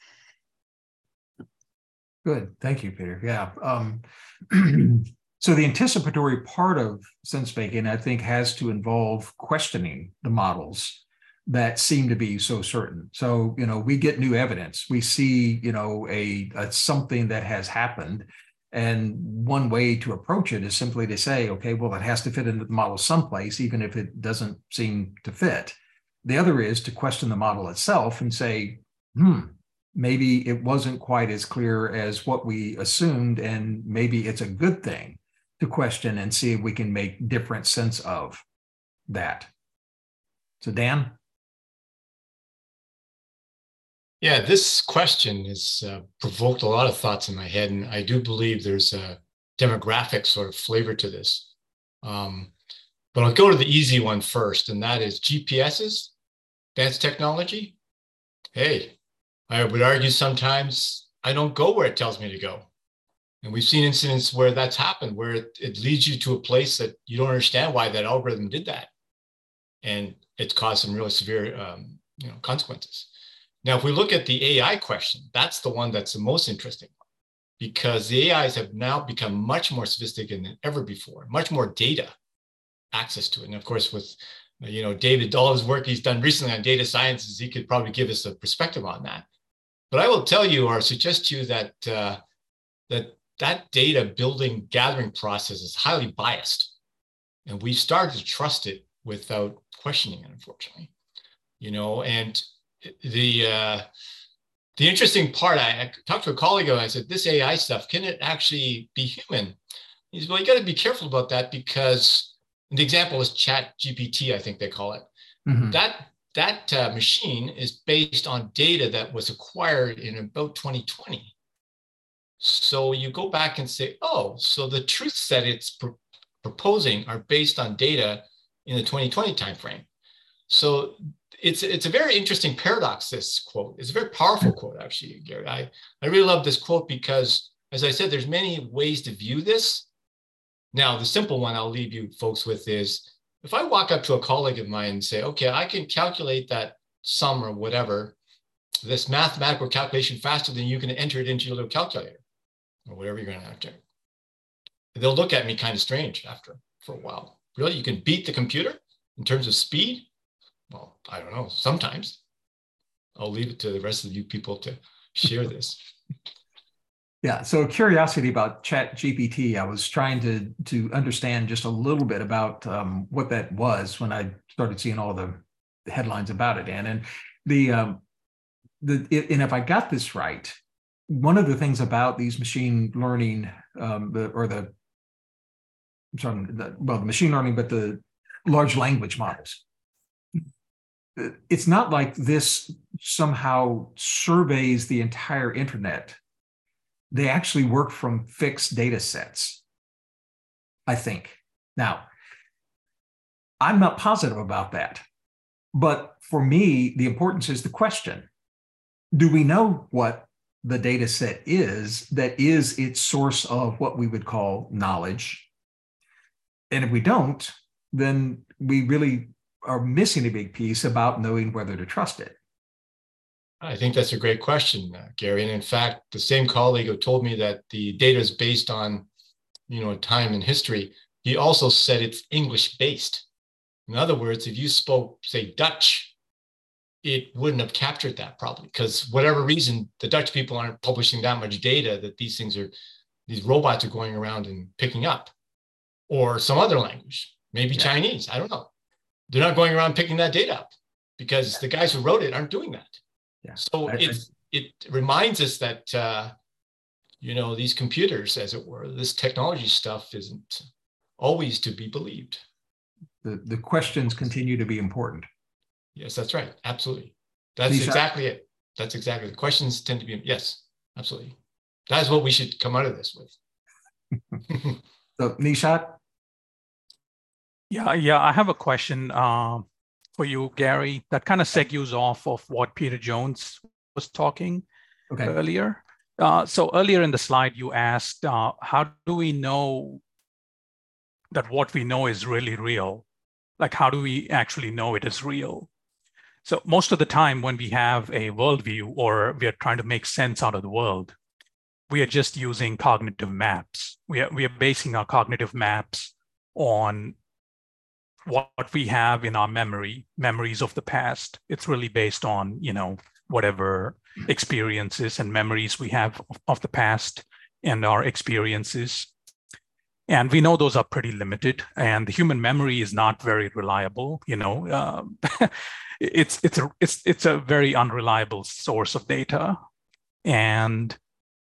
Good, thank you, Peter. Yeah. So the anticipatory part of sense making, I think, has to involve questioning the models that seem to be so certain. So, we get new evidence. We see, a something that has happened. And one way to approach it is simply to say, okay, well, it has to fit into the model someplace, even if it doesn't seem to fit. The other is to question the model itself and say, maybe it wasn't quite as clear as what we assumed, and maybe it's a good thing to question and see if we can make different sense of that. So, Dan? Yeah, this question has provoked a lot of thoughts in my head, and I do believe there's a demographic sort of flavor to this. But I'll go to the easy one first, and that is GPSs, advanced technology. Hey, I would argue sometimes I don't go where it tells me to go. And we've seen incidents where that's happened, where it leads you to a place that you don't understand why that algorithm did that. And it's caused some really severe consequences. Now, if we look at the AI question, that's the one that's the most interesting one, because the AIs have now become much more sophisticated than ever before, much more data access to it. And of course, with David, all his work he's done recently on data sciences, he could probably give us a perspective on that. But I will tell you or suggest to you that that data building gathering process is highly biased, and we've started to trust it without questioning it, unfortunately. And the interesting part, I talked to a colleague and I said, this AI stuff, can it actually be human? He said, well, you got to be careful about that, because the example is ChatGPT, I think they call it. Mm-hmm. That machine is based on data that was acquired in about 2020. So you go back and say, oh, so the truths that it's proposing are based on data in the 2020 timeframe. So it's a very interesting paradox, this quote. It's a very powerful quote, actually, Gary. I really love this quote because, as I said, there's many ways to view this. Now, the simple one I'll leave you folks with is, if I walk up to a colleague of mine and say, okay, I can calculate that sum or whatever, this mathematical calculation faster than you can enter it into your little calculator or whatever you're going to enter, they'll look at me kind of strange for a while. Really? You can beat the computer in terms of speed? Well, I don't know. Sometimes. I'll leave it to the rest of you people to share this. Yeah. So curiosity about ChatGPT. I was trying to understand just a little bit about what that was when I started seeing all the headlines about it. And and if I got this right, one of the things about these machine learning, the machine learning, but the large language models, it's not like this somehow surveys the entire internet. They actually work from fixed data sets, I think. Now, I'm not positive about that, but for me, the importance is the question. Do we know what the data set is that is its source of what we would call knowledge. And if we don't, then we really are missing a big piece about knowing whether to trust it. I think that's a great question, Gary. And in fact, the same colleague who told me that the data is based on, time and history, he also said it's English based. In other words, if you spoke, say, Dutch, it wouldn't have captured that probably, because whatever reason, the Dutch people aren't publishing that much data that these robots are going around and picking up, or some other language, maybe Chinese, I don't know. They're not going around picking that data up because the guys who wrote it aren't doing that. Yeah. So it reminds us that, these computers, as it were, this technology stuff isn't always to be believed. The questions continue to be important. Yes, that's right. Absolutely. That's exactly it. That's exactly the questions tend to be, yes, absolutely. That's what we should come out of this with. So Nishat? Yeah, I have a question for you, Gary, that kind of segues off of what Peter Jones was talking earlier. So earlier in the slide, you asked, how do we know that what we know is really real? Like, how do we actually know it is real? So most of the time when we have a worldview or we are trying to make sense out of the world, we are just using cognitive maps. We are basing our cognitive maps on what we have in our memories of the past. It's really based on, whatever experiences and memories we have of the past and our experiences. And we know those are pretty limited, and the human memory is not very reliable. It's a very unreliable source of data, and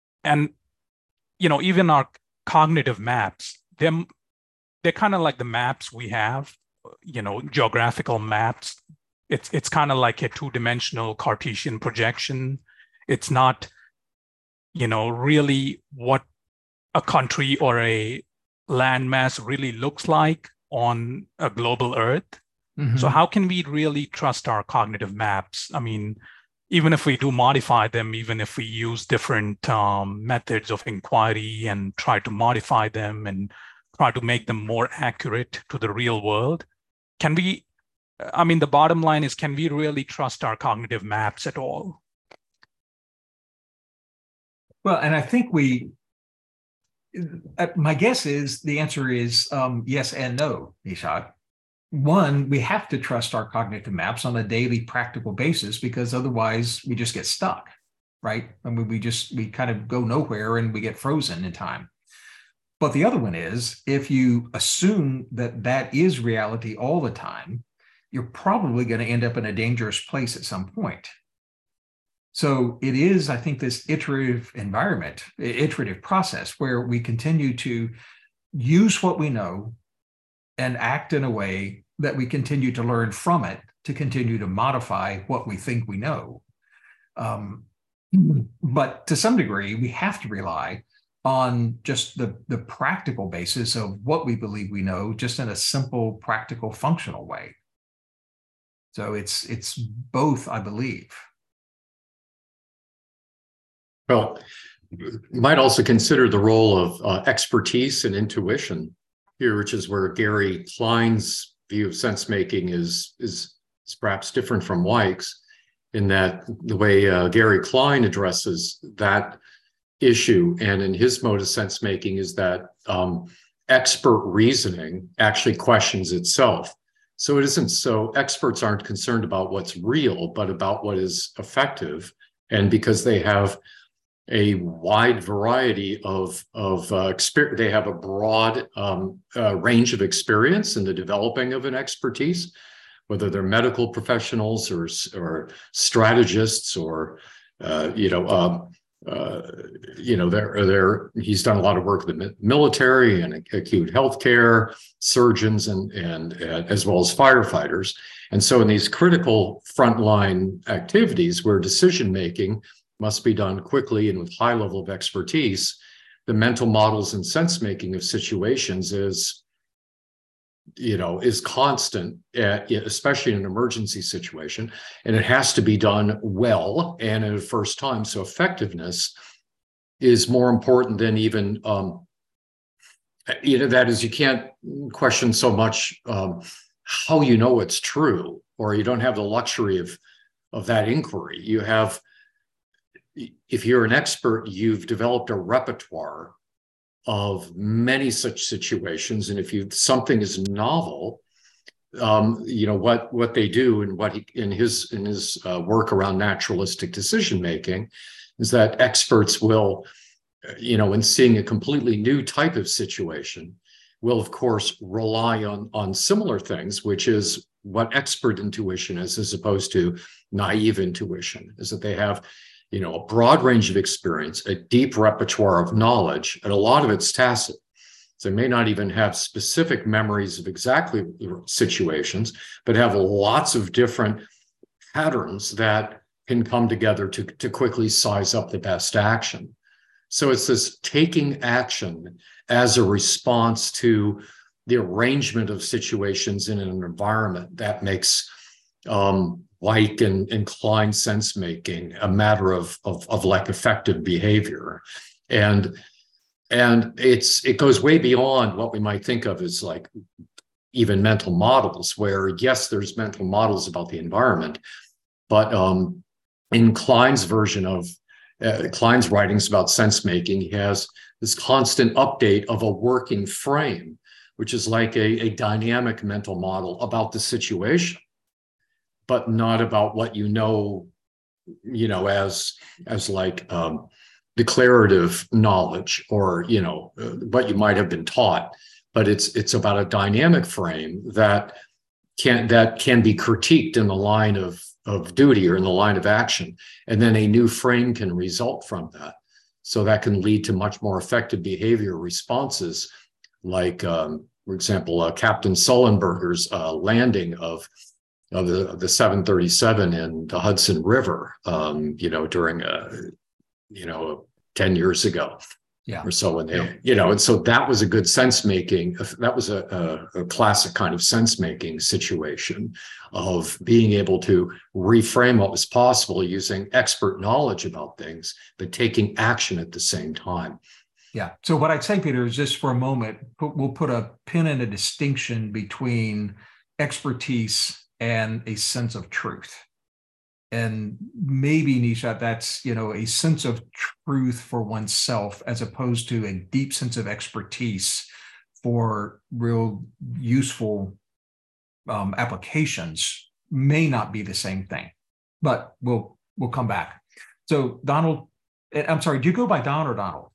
even our cognitive maps, they're kind of like the maps we have, geographical maps. It's kind of like a two-dimensional Cartesian projection. It's not, really what a country or a landmass really looks like on a global Earth. Mm-hmm. So how can we really trust our cognitive maps? I mean, even if we do modify them, even if we use different methods of inquiry and try to modify them and try to make them more accurate to the real world, the bottom line is, can we really trust our cognitive maps at all? Well, and I think my guess is the answer is yes and no, Nishat. One, we have to trust our cognitive maps on a daily practical basis, because otherwise we just get stuck, right? I mean, we kind of go nowhere and we get frozen in time. But the other one is, if you assume that that is reality all the time, you're probably going to end up in a dangerous place at some point. So it is, I think, this iterative process where we continue to use what we know and act in a way that we continue to learn from it to continue to modify what we think we know. But to some degree, we have to rely on just the practical basis of what we believe we know, just in a simple, practical, functional way. So it's both, I believe. Well, you might also consider the role of expertise and intuition here, which is where Gary Klein's view of sense making is perhaps different from Weich's, in that the way Gary Klein addresses that issue and in his mode of sense making is that expert reasoning actually questions itself. So it isn't so experts aren't concerned about what's real, but about what is effective. And because they have a wide variety of experience, they have a broad range of experience in the developing of an expertise, whether they're medical professionals or strategists or he's done a lot of work with the military and acute healthcare, surgeons, and as well as firefighters. And so in these critical frontline activities where decision making must be done quickly and with high level of expertise, the mental models and sense making of situations is is constant, especially in an emergency situation, and it has to be done well and at a first time. So effectiveness is more important than even, that is, you can't question so much how you know it's true, or you don't have the luxury of that inquiry. You have, if you're an expert, you've developed a repertoire of many such situations, and if something is novel, what they do, and what in his work around naturalistic decision making, is that experts will, in seeing a completely new type of situation, will of course rely on similar things, which is what expert intuition is, as opposed to naive intuition, is that they have a broad range of experience, a deep repertoire of knowledge, and a lot of it's tacit. So they may not even have specific memories of exactly situations, but have lots of different patterns that can come together to quickly size up the best action. So it's this taking action as a response to the arrangement of situations in an environment that makes like and Klein sense making a matter of like effective behavior, and it goes way beyond what we might think of as like even mental models, where yes, there's mental models about the environment, but in Klein's version of Klein's writings about sense making, he has this constant update of a working frame, which is like a dynamic mental model about the situation, but not about what as like declarative knowledge, or what you might have been taught. But it's about a dynamic frame that can be critiqued in the line of duty or in the line of action, and then a new frame can result from that. So that can lead to much more effective behavior responses, like for example, Captain Sullenberger's landing of the 737 in the Hudson River, during 10 years ago, or so, when they, and so that was a good sense making. That was a classic kind of sense making situation of being able to reframe what was possible using expert knowledge about things, but taking action at the same time. Yeah. So what I'd say, Peter, is just for a moment, we'll put a pin in a distinction between expertise and a sense of truth. And maybe, Nisha, that's, a sense of truth for oneself, as opposed to a deep sense of expertise for real useful applications, may not be the same thing. But we'll come back. So Donald, I'm sorry, do you go by Don or Donald?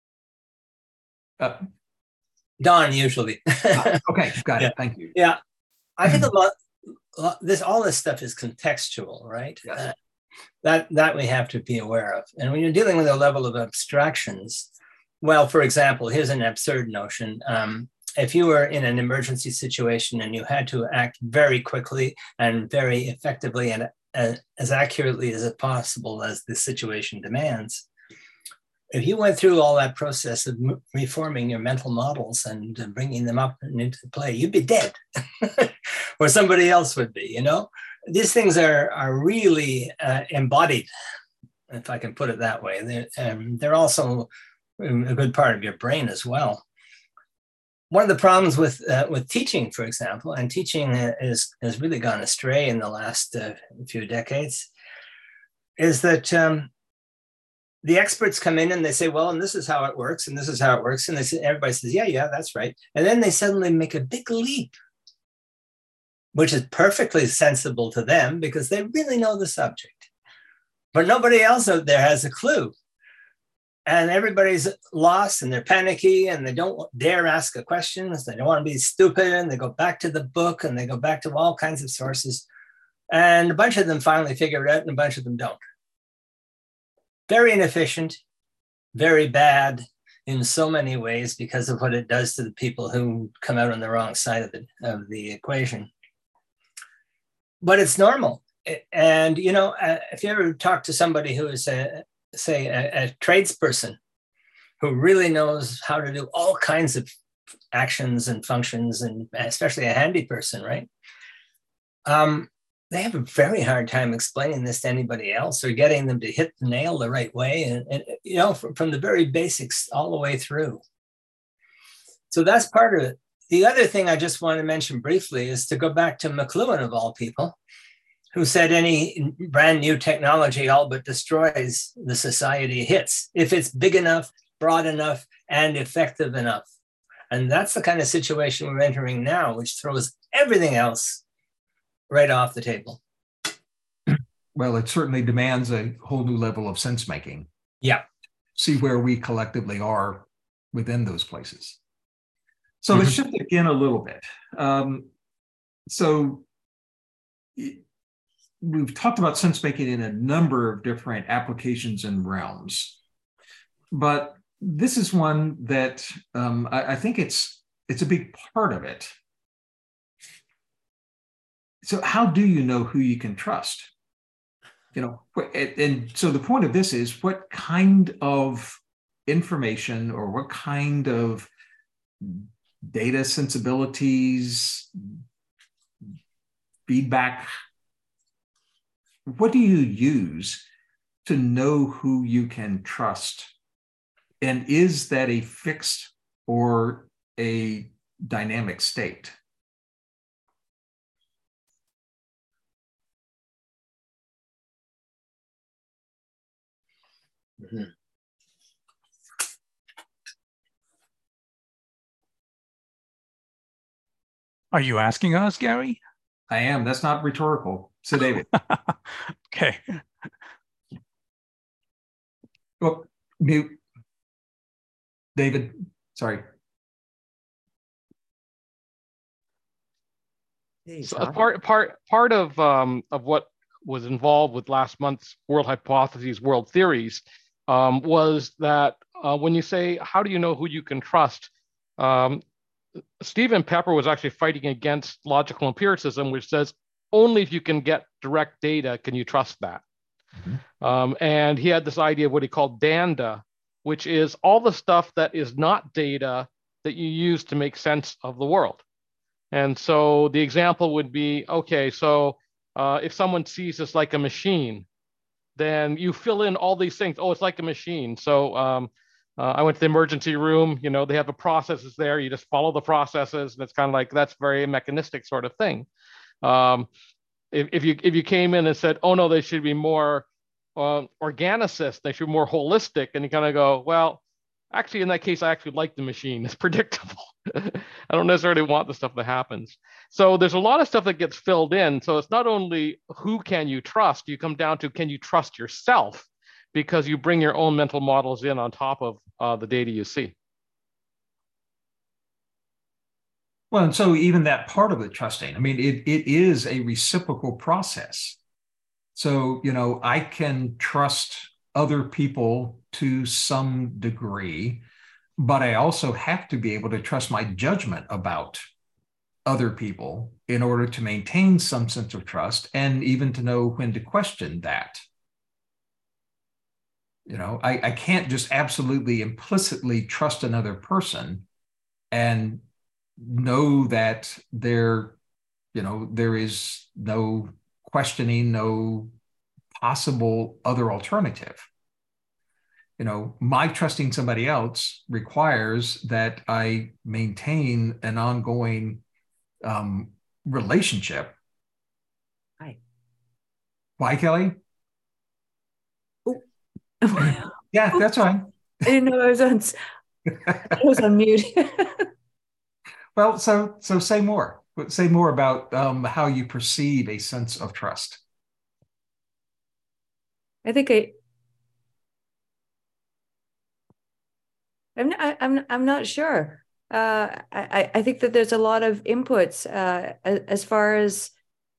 Don, usually. Okay, got it. Thank you. Yeah, I think all this stuff is contextual, right? Yes. That we have to be aware of. And when you're dealing with a level of abstractions, well, for example, here's an absurd notion. If you were in an emergency situation and you had to act very quickly and very effectively and as accurately as possible as the situation demands, if you went through all that process of reforming your mental models and bringing them up and into play, you'd be dead, or somebody else would be. These things are really embodied, if I can put it that way. They're also a good part of your brain as well. One of the problems with teaching, for example, and teaching has really gone astray in the last few decades, is that the experts come in and they say, well, and this is how it works, and this is how it works. And everybody says, yeah, that's right. And then they suddenly make a big leap, which is perfectly sensible to them because they really know the subject. But nobody else out there has a clue. And everybody's lost and they're panicky and they don't dare ask a question. They don't want to be stupid. And they go back to the book and they go back to all kinds of sources. And a bunch of them finally figure it out and a bunch of them don't. Very inefficient, very bad in so many ways because of what it does to the people who come out on the wrong side of the equation. But it's normal. And, if you ever talk to somebody who is, a tradesperson who really knows how to do all kinds of actions and functions, and especially a handy person, right? They have a very hard time explaining this to anybody else or getting them to hit the nail the right way. And you know, from the very basics all the way through. So that's part of it. The other thing I just want to mention briefly is to go back to McLuhan, of all people, who said any brand new technology all but destroys the society it hits if it's big enough, broad enough, and effective enough. And that's the kind of situation we're entering now, which throws everything else right off the table. Well, it certainly demands a whole new level of sense making. Yeah. See where we collectively are within those places. So let's shift again a little bit. So we've talked about sense making in a number of different applications and realms, but this is one that I think it's a big part of it. So how do you know who you can trust? You know, and so the point of this is, what kind of information or what kind of data sensibilities, feedback, what do you use to know who you can trust? And is that a fixed or a dynamic state? Mm-hmm. Are you asking us, Gary? I am. That's not rhetorical. So, David. Okay. Well, mute. David, sorry. So part of what was involved with last month's World Hypotheses, World Theories, was that when you say, how do you know who you can trust? Stephen Pepper was actually fighting against logical empiricism, which says only if you can get direct data can you trust that. Mm-hmm. And he had this idea of what he called DANDA, which is all the stuff that is not data that you use to make sense of the world. And so the example would be, okay, so if someone sees this like a machine, then you fill in all these things. Oh, it's like a machine. So I went to the emergency room, you know, they have the processes there. You just follow the processes. And it's kind of like, that's very mechanistic sort of thing. If you came in and said, oh no, they should be more organicist, they should be more holistic. And you kind of go, well, actually, in that case, I actually like the machine. It's predictable. I don't necessarily want the stuff that happens. So there's a lot of stuff that gets filled in. So it's not only who can you trust, you come down to, can you trust yourself? Because you bring your own mental models in on top of the data you see. Well, and so even that part of the trusting, I mean, it is a reciprocal process. So, you know, I can trust other people to some degree, but I also have to be able to trust my judgment about other people in order to maintain some sense of trust and even to know when to question that. You know, I can't just absolutely implicitly trust another person and know that there is no questioning, no possible other alternative. You know, my trusting somebody else requires that I maintain an ongoing relationship. Hi. Why, Kelly? Oh. Yeah, that's right. I didn't know I was on mute. Well, so say more. Say more about how you perceive a sense of trust. I think I'm not sure. I think that there's a lot of inputs as far as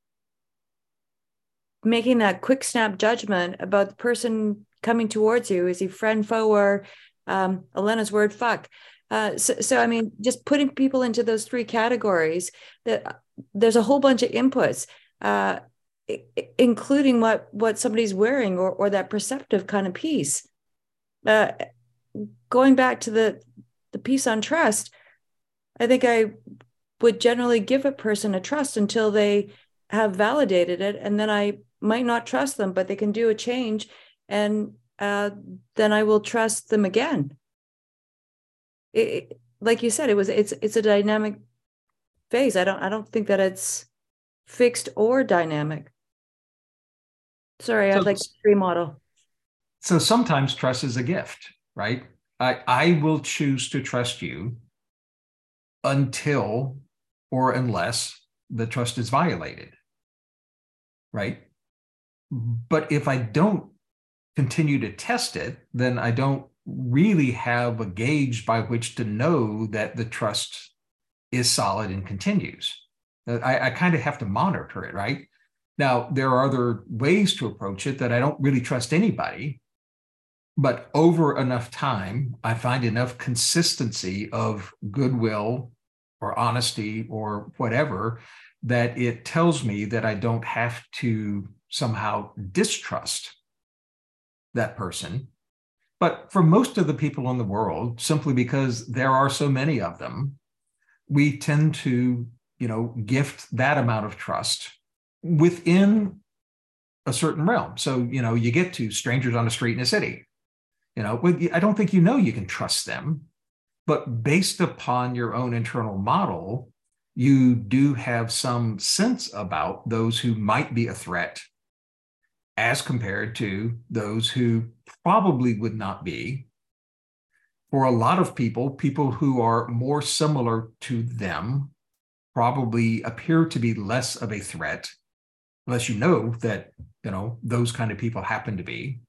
making that quick snap judgment about the person coming towards you. Is he friend, foe, or Elena's word, fuck? So I mean, just putting people into those three categories, that there's a whole bunch of inputs, including what somebody's wearing or that perceptive kind of piece. Going back to the piece on trust, I think I would generally give a person a trust until they have validated it, and then I might not trust them, but they can do a change, and then I will trust them again. Like you said, it's a dynamic phase. I don't think that it's fixed or dynamic. Sorry, I'd like the tree model. So sometimes trust is a gift, right? I will choose to trust you until or unless the trust is violated, right? But if I don't continue to test it, then I don't really have a gauge by which to know that the trust is solid and continues. I kind of have to monitor it, right? Now, there are other ways to approach it that I don't really trust anybody, but over enough time, I find enough consistency of goodwill or honesty or whatever that it tells me that I don't have to somehow distrust that person. But for most of the people in the world, simply because there are so many of them, we tend to, gift that amount of trust within a certain realm. So, you get to strangers on the street in a city. I don't think you can trust them, but based upon your own internal model, you do have some sense about those who might be a threat as compared to those who probably would not be. For a lot of people who are more similar to them probably appear to be less of a threat, unless you know that, those kind of people happen to be.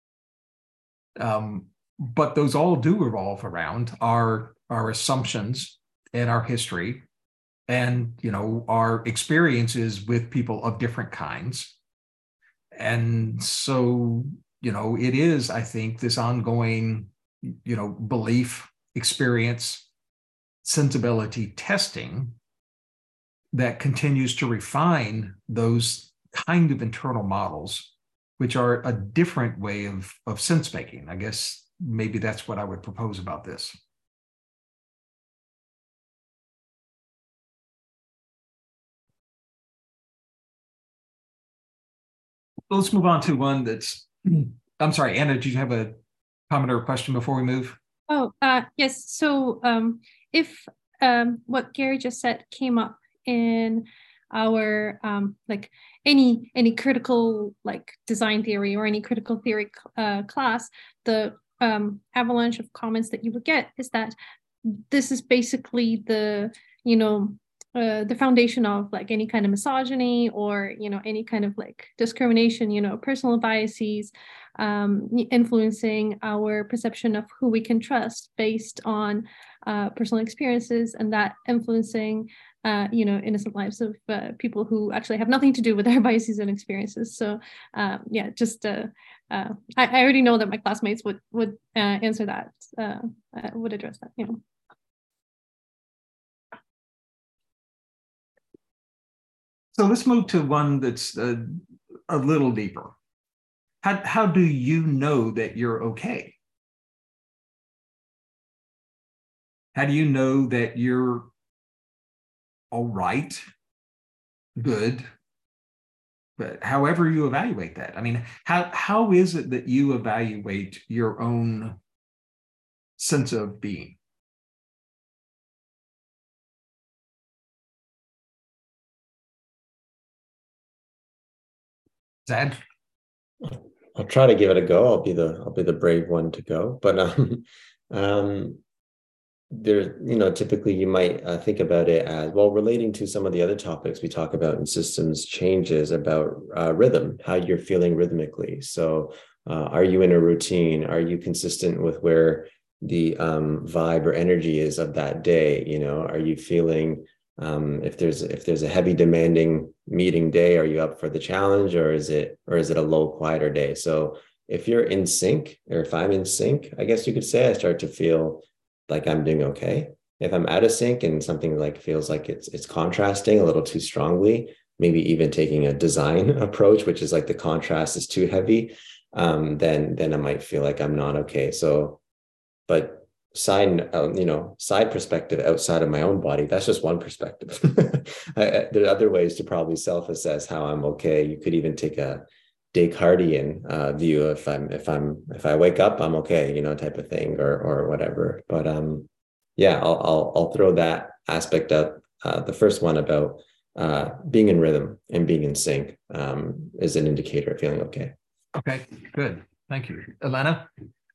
But those all do revolve around our assumptions and our history and, our experiences with people of different kinds. And so, it is, I think, this ongoing, belief, experience, sensibility testing that continues to refine those kind of internal models, which are a different way of sense making. I guess maybe that's what I would propose about this. Let's move on to one that's, I'm sorry, Anna, did you have a comment or a question before we move? Oh, yes. So if what Gary just said came up in our like any critical like design theory or any critical theory class, the avalanche of comments that you would get is that this is basically the the foundation of like any kind of misogyny or any kind of like discrimination, personal biases influencing our perception of who we can trust based on personal experiences, and that influencing innocent lives of people who actually have nothing to do with their biases and experiences. So yeah, just I already know that my classmates would answer that, would address that. So let's move to one that's a little deeper. How do you know that you're okay? How do you know that you're all right, good, but however you evaluate that? I mean, how is it that you evaluate your own sense of being? Zad? I'll try to give it a go. I'll be the brave one to go. But there, typically you might think about it as, well, relating to some of the other topics we talk about in systems changes about rhythm, how you're feeling rhythmically. So are you in a routine? Are you consistent with where the vibe or energy is of that day? Are you feeling, if there's a heavy demanding meeting day, are you up for the challenge, or is it a low, quieter day? So if you're in sync, or if I'm in sync, I guess you could say I start to feel like I'm doing okay. If I'm out of sync and something like feels like it's contrasting a little too strongly, maybe even taking a design approach, which is like the contrast is too heavy, then I might feel like I'm not okay. So side perspective outside of my own body. That's just one perspective. There are other ways to probably self-assess how I'm okay. You could even take a Descartesian view. If I wake up, I'm okay, type of thing, or whatever. But yeah, I'll throw that aspect up. The first one about being in rhythm and being in sync is an indicator of feeling okay. Okay, good. Thank you. Elena?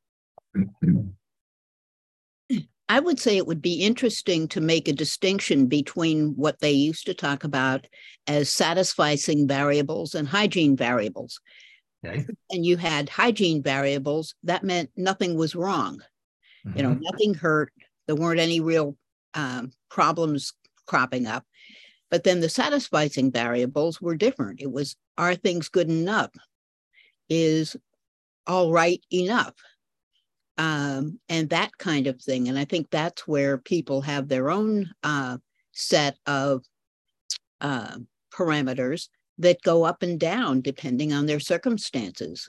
I would say it would be interesting to make a distinction between what they used to talk about as satisficing variables and hygiene variables. Okay. And you had hygiene variables, that meant nothing was wrong. Mhm. Nothing hurt. There weren't any real problems cropping up. But then the satisficing variables were different. It was, are things good enough? Is all right enough? And that kind of thing. And I think that's where people have their own set of parameters that go up and down depending on their circumstances.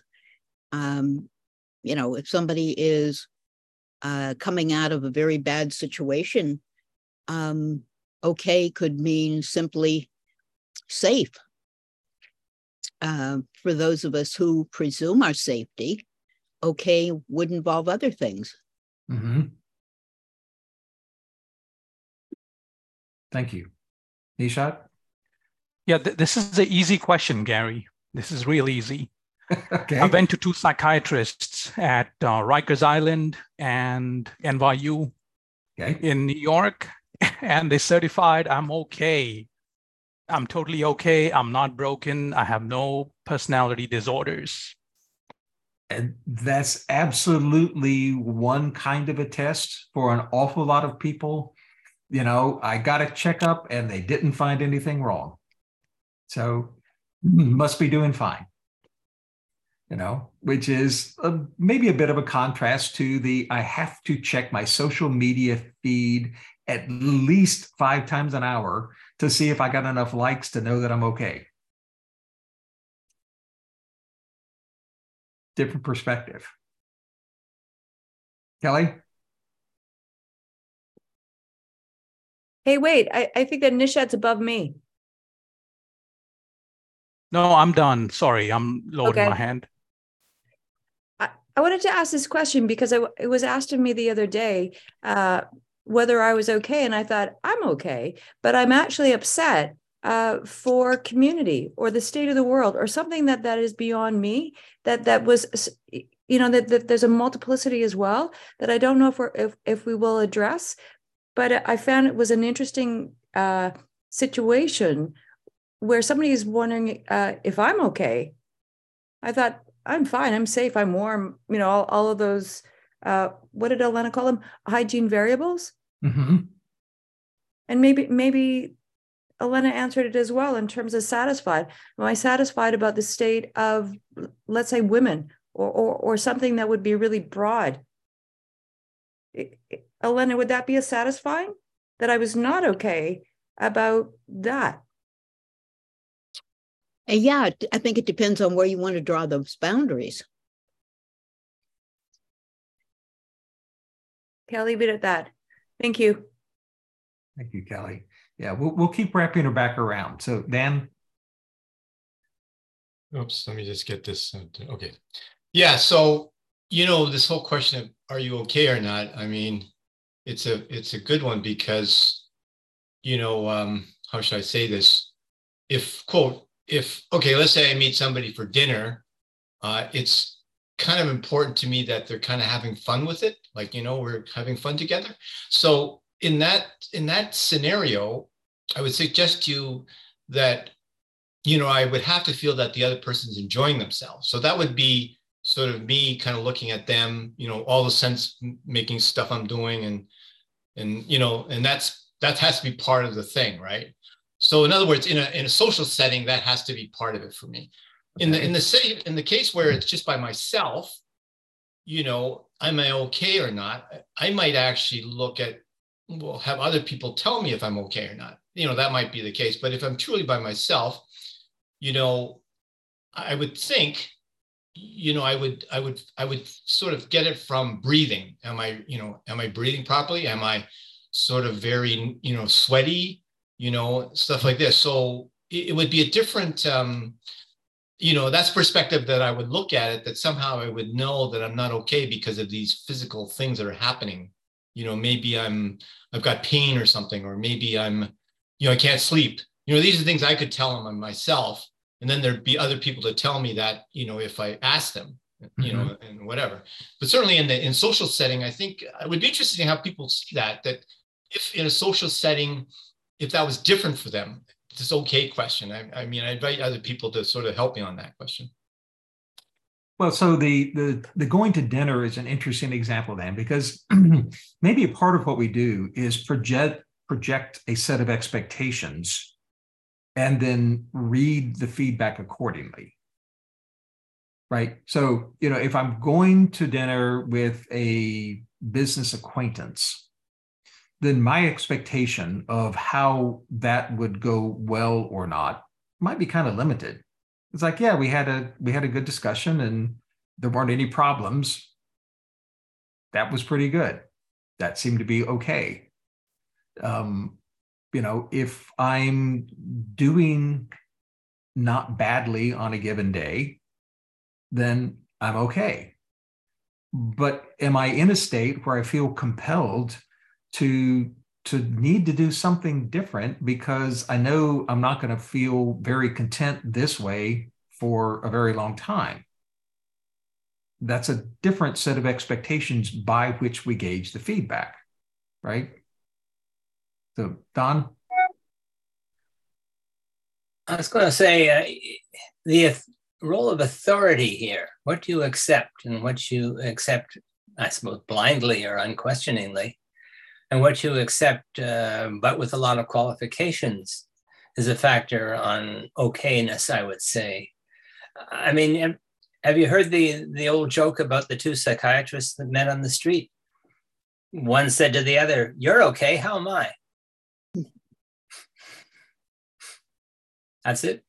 If somebody is coming out of a very bad situation, okay could mean simply safe. For those of us who presume our safety, okay would involve other things. Mm-hmm. Thank you. Nishat? Yeah, this is an easy question, Gary. This is real easy. Okay. I went to 2 psychiatrists at Rikers Island and NYU in New York, and they certified I'm okay. I'm totally okay. I'm not broken. I have no personality disorders. And that's absolutely one kind of a test for an awful lot of people. I got a checkup and they didn't find anything wrong. So must be doing fine. Which is maybe a bit of a contrast to the I have to check my social media feed at least 5 times an hour to see if I got enough likes to know that I'm okay. Different perspective. Kelly? Hey, wait, I think that Nishat's above me. No, I'm done. Sorry, I'm lowering my hand. I wanted to ask this question because it was asked of me the other day whether I was okay. And I thought, I'm okay, but I'm actually upset for community or the state of the world or something that is beyond me, that was, that there's a multiplicity as well that I don't know if we will address. But I found it was an interesting situation where somebody is wondering if I'm okay. I thought, I'm fine. I'm safe. I'm warm. All of those, what did Elena call them? Hygiene variables. Mm-hmm. And maybe Elena answered it as well in terms of satisfied. Am I satisfied about the state of, let's say, women or something that would be really broad? Elena, would that be a satisfying? That I was not okay about that? Yeah, I think it depends on where you want to draw those boundaries. Okay, I'll leave it at that. Thank you. Thank you, Kelly. Yeah, we'll keep wrapping her back around. So, Dan? Oops, let me just get this. Okay. Yeah, so, this whole question of are you okay or not? I mean, it's a good one because, how should I say this? Okay, let's say I meet somebody for dinner, it's kind of important to me that they're kind of having fun with it. Like, we're having fun together. So in that scenario, I would suggest to you that, I would have to feel that the other person's enjoying themselves. So that would be sort of me kind of looking at them, all the sense making stuff I'm doing and that has to be part of the thing, right? So in other words, in a social setting, that has to be part of it for me. In the case where it's just by myself, am I okay or not? I might actually look at, have other people tell me if I'm okay or not. That might be the case. But if I'm truly by myself, I would think I would sort of get it from breathing. Am I breathing properly? Am I sort of very, sweaty, stuff like this. So it would be a different, that's perspective that I would look at it, that somehow I would know that I'm not okay because of these physical things that are happening. Maybe I've got pain or something, or maybe I can't sleep. These are things I could tell them myself. And then there'd be other people to tell me that, if I asked them, and whatever. But certainly in social setting, I think it would be interesting how people see that if in a social setting, if that was different for them, this okay question. I invite other people to sort of help me on that question. Well, so the going to dinner is an interesting example then, because maybe a part of what we do is project a set of expectations and then read the feedback accordingly, right? So, if I'm going to dinner with a business acquaintance, then my expectation of how that would go well or not might be kind of limited. It's like, yeah, we had a good discussion and there weren't any problems. That was pretty good. That seemed to be okay. If I'm doing not badly on a given day, then I'm okay. But am I in a state where I feel compelled to need to do something different because I know I'm not going to feel very content this way for a very long time? That's a different set of expectations by which we gauge the feedback, right? So, Don? I was going to say the role of authority here, what you accept and what you accept, I suppose, blindly or unquestioningly, and what you accept, but with a lot of qualifications, is a factor on okayness, I would say. I mean, have you heard the old joke about the two psychiatrists that met on the street? One said to the other, "You're okay, how am I?" That's it.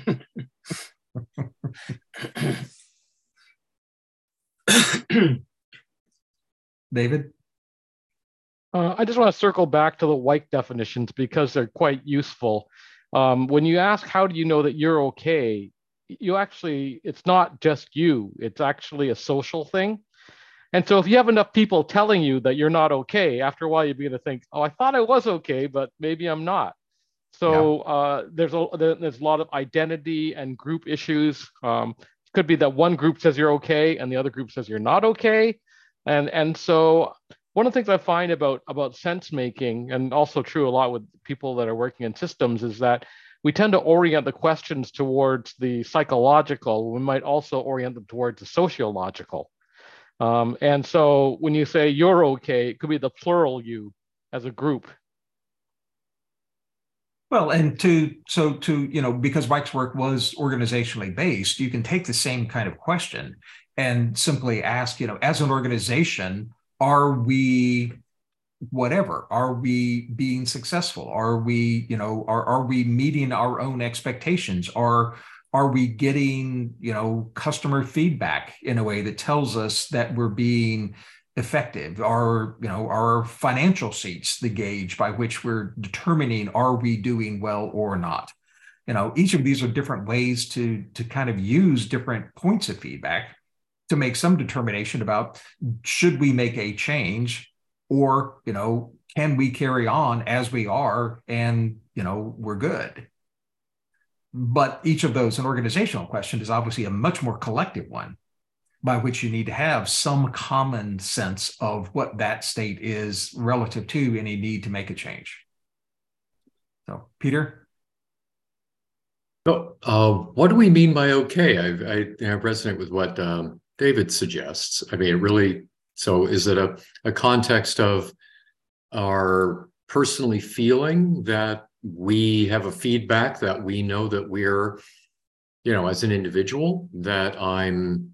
David? I just want to circle back to the Weick definitions because they're quite useful. When you ask, how do you know that you're okay? It's not just you, it's actually a social thing. And so if you have enough people telling you that you're not okay, after a while you begin to think, oh, I thought I was okay, but maybe I'm not. So there's a lot of identity and group issues. It could be that one group says you're okay and the other group says you're not okay. And so one of the things I find about sense making, and also true a lot with people that are working in systems, is that we tend to orient the questions towards the psychological. We might also orient them towards the sociological. And so when you say you're okay, it could be the plural you as a group. Well, and because Weick's work was organizationally based, you can take the same kind of question and simply ask, as an organization, are we whatever? Are we being successful? Are we, are we meeting our own expectations? Are we getting, customer feedback in a way that tells us that we're being effective? Are our financial seats the gauge by which we're determining, are we doing well or not? Each of these are different ways to kind of use different points of feedback to make some determination about, should we make a change, or, can we carry on as we are and, we're good. But each of those, an organizational question, is obviously a much more collective one, by which you need to have some common sense of what that state is relative to any need to make a change. So, Peter? So, what do we mean by okay? I resonate with what David suggests. I mean, it really, so is it a context of our personally feeling that we have a feedback that we know that we're, as an individual, that I'm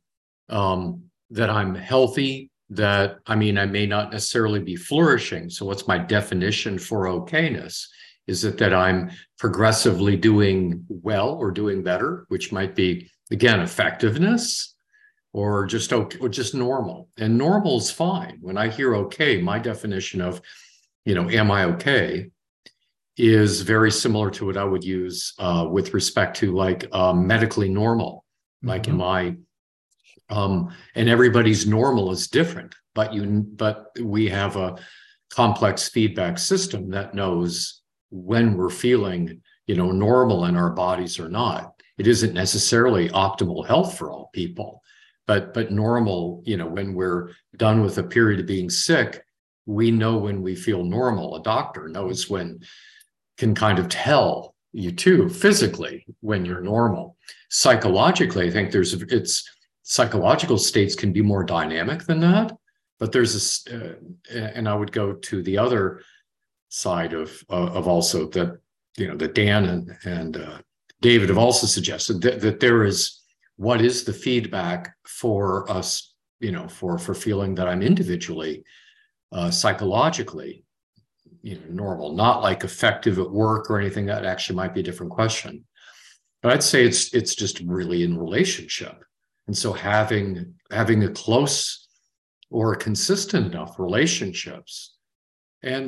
healthy, that, I may not necessarily be flourishing. So what's my definition for okayness? Is it that I'm progressively doing well or doing better, which might be, again, effectiveness? or just okay, or just normal. And normal is fine. When I hear okay, my definition of, am I okay, is very similar to what I would use with respect to like medically normal. Like, am I, and everybody's normal is different, but we have a complex feedback system that knows when we're feeling, normal in our bodies or not. It isn't necessarily optimal health for all people, but normal, when we're done with a period of being sick, we know when we feel normal. A doctor knows can kind of tell you too, physically, when you're normal. Psychologically, I think psychological states can be more dynamic than that, but there's and I would go to the other side of also that, that Dan and David have also suggested that there is, what is the feedback for us, for feeling that I'm individually, psychologically, normal, not like effective at work or anything. That actually might be a different question. But I'd say it's just really in relationship. And so having a close or consistent enough relationships, and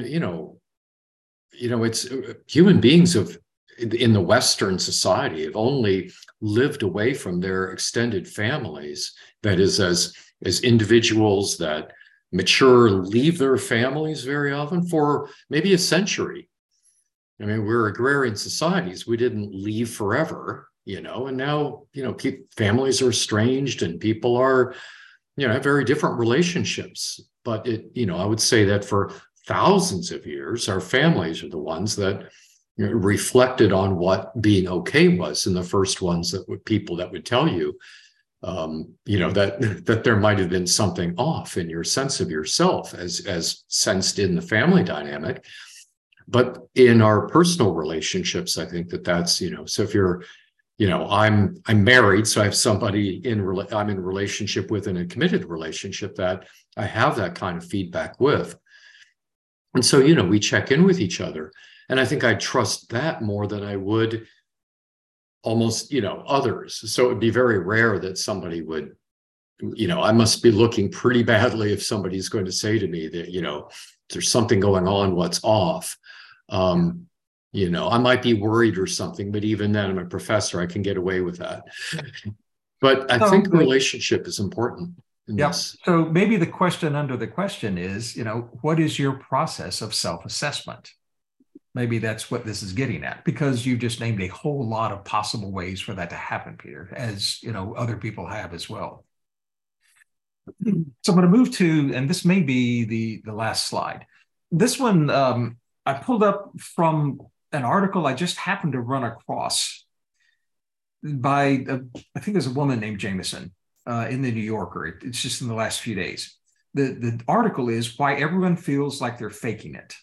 it's human beings in the Western society have only lived away from their extended families. That is, as individuals that mature, leave their families very often for maybe a century. I mean, we're agrarian societies. We didn't leave forever, and now, families are estranged and people are, have very different relationships. But I would say that for thousands of years, our families are the ones that reflected on what being okay was, and the first ones people that would tell you, that there might have been something off in your sense of yourself as sensed in the family dynamic. But in our personal relationships, I think that's, so if you're, I'm married, so I have somebody I'm in relationship with, in a committed relationship that I have that kind of feedback with. And so, we check in with each other. And I think I trust that more than I would almost, others. So it would be very rare that somebody would, I must be looking pretty badly if somebody's going to say to me that, there's something going on, what's off. I might be worried or something, but even then, I'm a professor, I can get away with that. But I think relationship is important in this. So maybe the question under the question is, what is your process of self-assessment? Maybe that's what this is getting at, because you just named a whole lot of possible ways for that to happen, Peter, as other people have as well. So I'm going to move to, and this may be the last slide. This one I pulled up from an article I just happened to run across by, I think there's a woman named Jameson in the New Yorker. It's just in the last few days. The article is Why Everyone Feels Like They're Faking It.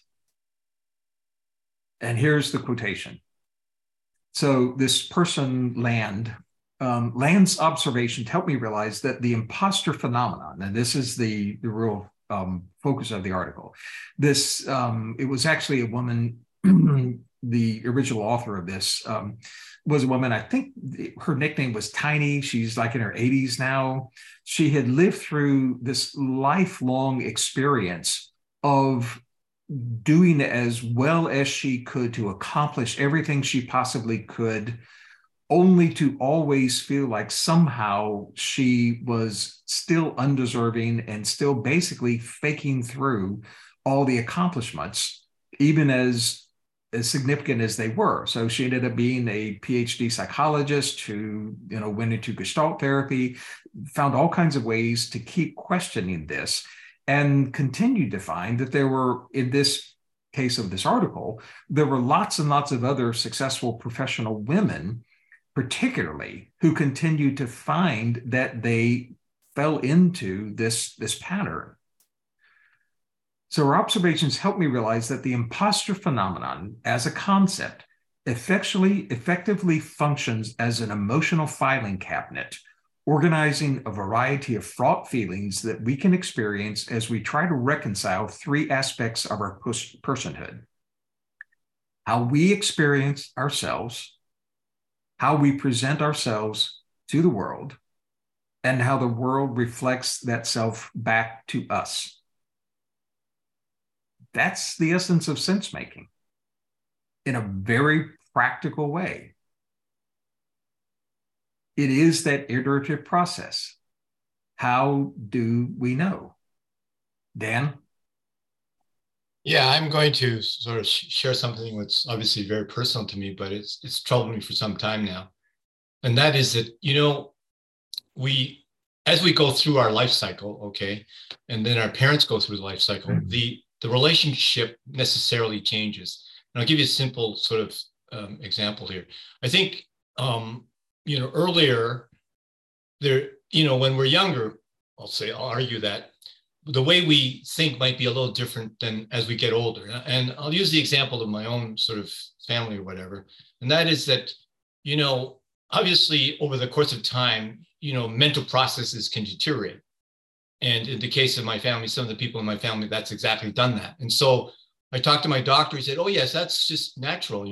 And here's the quotation. So this person, Land's observation helped me realize that the imposter phenomenon, and this is the real focus of the article. This, it was actually a woman, the original author of this was a woman, I think her nickname was Tiny. She's like in her 80s now. She had lived through this lifelong experience of doing as well as she could to accomplish everything she possibly could, only to always feel like somehow she was still undeserving and still basically faking through all the accomplishments, even as significant as they were. So she ended up being a PhD psychologist who, went into Gestalt therapy, found all kinds of ways to keep questioning this, and continued to find that there were, in this case of this article, there were lots and lots of other successful professional women, particularly, who continued to find that they fell into this pattern. So our observations helped me realize that the imposter phenomenon as a concept effectively functions as an emotional filing cabinet, organizing a variety of fraught feelings that we can experience as we try to reconcile three aspects of our personhood: how we experience ourselves, how we present ourselves to the world, and how the world reflects that self back to us. That's the essence of sense making in a very practical way. It is that iterative process. How do we know? Dan? Yeah, I'm going to sort of share something that's obviously very personal to me, but it's troubled me for some time now. And that is that, as we go through our life cycle, okay, and then our parents go through the life cycle, the relationship necessarily changes. And I'll give you a simple sort of example here. I think, earlier there, when we're younger, I'll argue that the way we think might be a little different than as we get older. And I'll use the example of my own sort of family or whatever. And that is that, obviously over the course of time, mental processes can deteriorate. And in the case of my family, some of the people in my family, that's exactly done that. And so I talked to my doctor, he said, oh yes, that's just natural.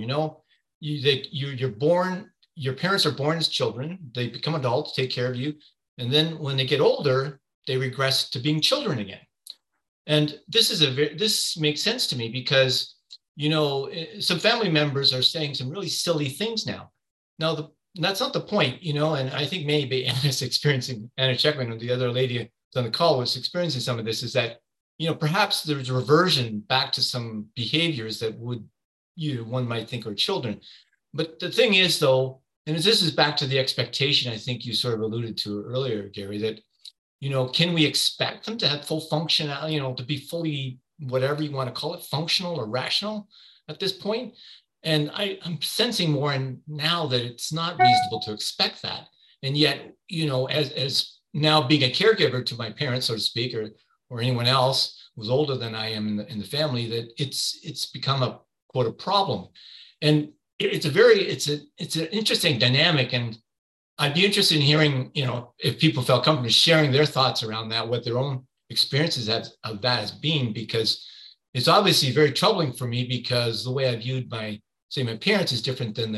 You're born, your parents are born as children, they become adults, take care of you. And then when they get older, they regress to being children again. And this makes sense to me because, some family members are saying some really silly things now. Now, that's not the point, and I think maybe Anna's experiencing, Anna Checkman, the other lady on the call was experiencing some of this, is that, perhaps there's a reversion back to some behaviors that one might think are children. But the thing is, though, and this is back to the expectation I think you sort of alluded to earlier, Gary, that, can we expect them to have full functionality, to be fully, whatever you want to call it, functional or rational at this point? And I'm sensing more now that it's not reasonable to expect that. And yet, as now being a caregiver to my parents, so to speak, or anyone else who's older than I am in the family, that it's become a quote a problem. And it's an interesting dynamic. And I'd be interested in hearing, if people felt comfortable sharing their thoughts around that, what their own experiences of that has been, because it's obviously very troubling for me because the way I viewed my parents is different than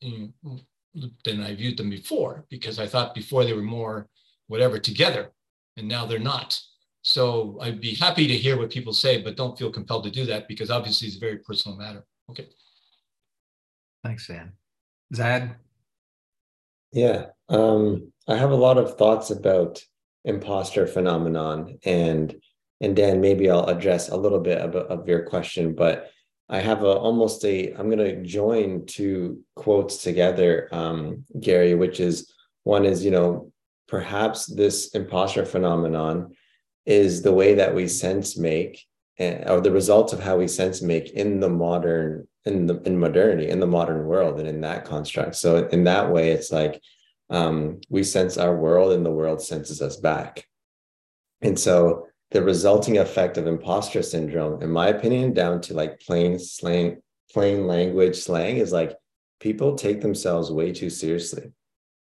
than I viewed them before, because I thought before they were more whatever together, and now they're not. So I'd be happy to hear what people say, but don't feel compelled to do that because obviously it's a very personal matter. Okay. Thanks, Dan. Zad? Yeah, I have a lot of thoughts about imposter phenomenon, and Dan, maybe I'll address a little bit of your question, but I have I'm going to join two quotes together, Gary, which is, one is, perhaps this imposter phenomenon is the way that we sense make, or the result of how we sense make in modernity, in the modern world, and in that construct. So in that way, it's like we sense our world and the world senses us back. And so the resulting effect of imposter syndrome, in my opinion, down to like plain language slang, is like people take themselves way too seriously.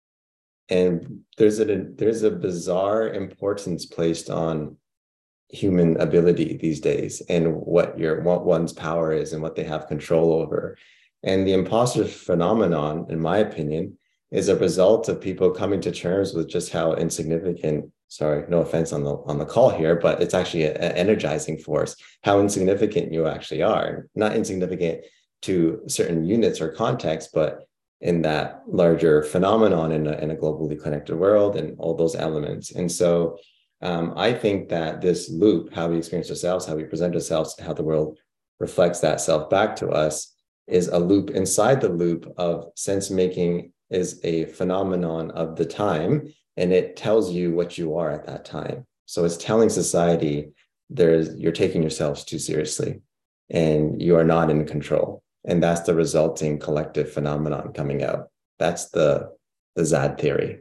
And there's a bizarre importance placed on human ability these days, and what one's power is and what they have control over. And the imposter phenomenon, in my opinion, is a result of people coming to terms with just how insignificant, sorry, no offense on the call here, but it's actually an energizing force, how insignificant you actually are. Not insignificant to certain units or contexts, but in that larger phenomenon in a globally connected world and all those elements. And so I think that this loop, how we experience ourselves, how we present ourselves, how the world reflects that self back to us, is a loop inside the loop of sense making is a phenomenon of the time, and it tells you what you are at that time. So it's telling society you're taking yourselves too seriously and you are not in control. And that's the resulting collective phenomenon coming out. That's the Zad theory.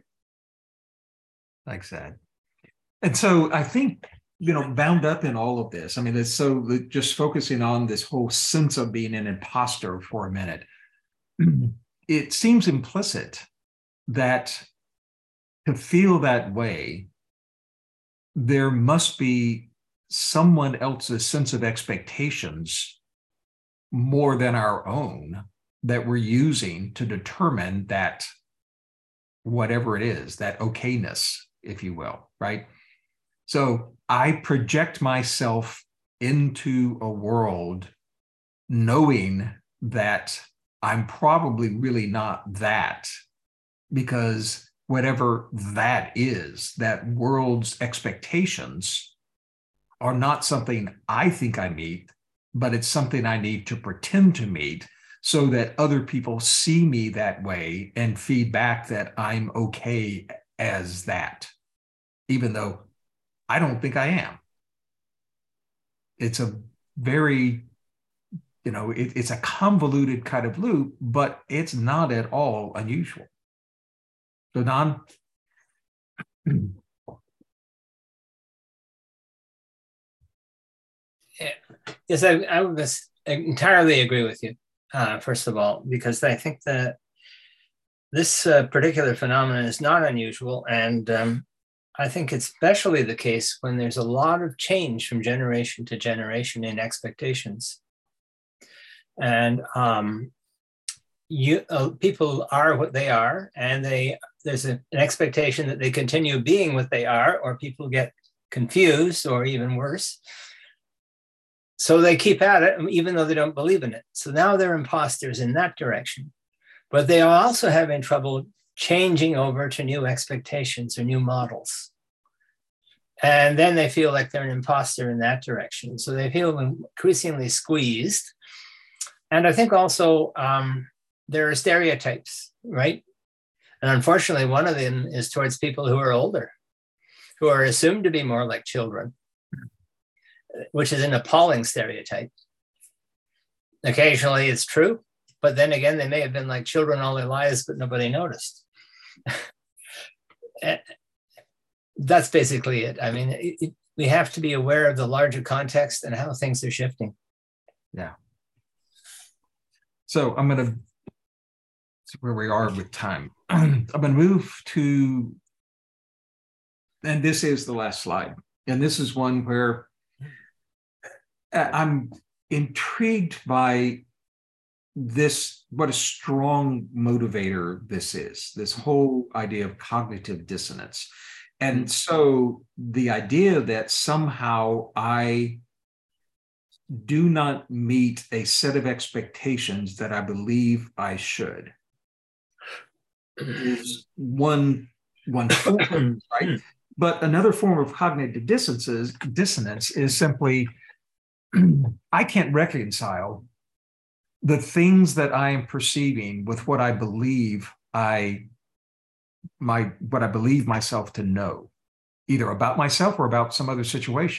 Thanks, Zad. And so I think, bound up in all of this, I mean, it's so just focusing on this whole sense of being an imposter for a minute, it seems implicit that to feel that way, there must be someone else's sense of expectations more than our own that we're using to determine that whatever it is, that okayness if you will, right? So I project myself into a world knowing that I'm probably really not that, because whatever that is, that world's expectations are not something I think I meet, but it's something I need to pretend to meet so that other people see me that way and feed back that I'm okay as that, even though I don't think I am. It's a very, it's a convoluted kind of loop, but it's not at all unusual. So Don? Yes, I would entirely agree with you, first of all, because I think that this particular phenomenon is not unusual. And I think it's especially the case when there's a lot of change from generation to generation in expectations. And people are what they are, and there's an expectation that they continue being what they are, or people get confused, or even worse. So they keep at it, even though they don't believe in it. So now they're imposters in that direction. But they are also having trouble changing over to new expectations or new models. And then they feel like they're an imposter in that direction. So they feel increasingly squeezed. And I think also there are stereotypes, right? And unfortunately, one of them is towards people who are older, who are assumed to be more like children, which is an appalling stereotype. Occasionally it's true, but then again, they may have been like children all their lives, but nobody noticed. That's basically it. I mean, we have to be aware of the larger context and how things are shifting. Yeah. So I'm going to, where we are with time. I'm going to move to, and this is the last slide. And this is one where I'm intrigued by this, what a strong motivator this is, this whole idea of cognitive dissonance. And so the idea that somehow I do not meet a set of expectations that I believe I should is one form, right? But another form of cognitive dissonance is simply I can't reconcile the things that I am perceiving with what I believe what I believe myself to know, either about myself or about some other situation.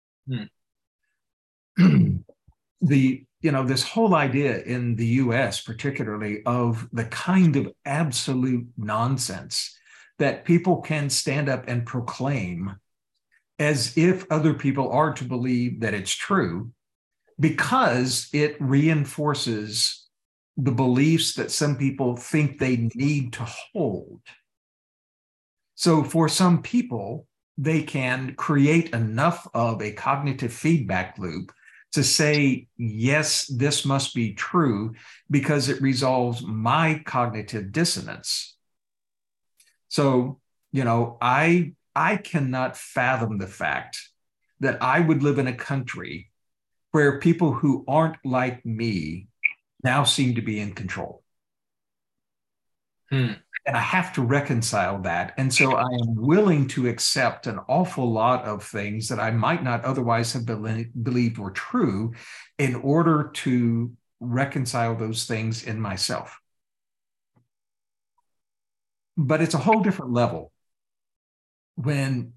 This whole idea in the US, particularly, of the kind of absolute nonsense that people can stand up and proclaim as if other people are to believe that it's true, because it reinforces the beliefs that some people think they need to hold. So for some people, they can create enough of a cognitive feedback loop to say, yes, this must be true because it resolves my cognitive dissonance. So, I cannot fathom the fact that I would live in a country where people who aren't like me now seem to be in control. And I have to reconcile that. And so I am willing to accept an awful lot of things that I might not otherwise have believed were true in order to reconcile those things in myself. But it's a whole different level when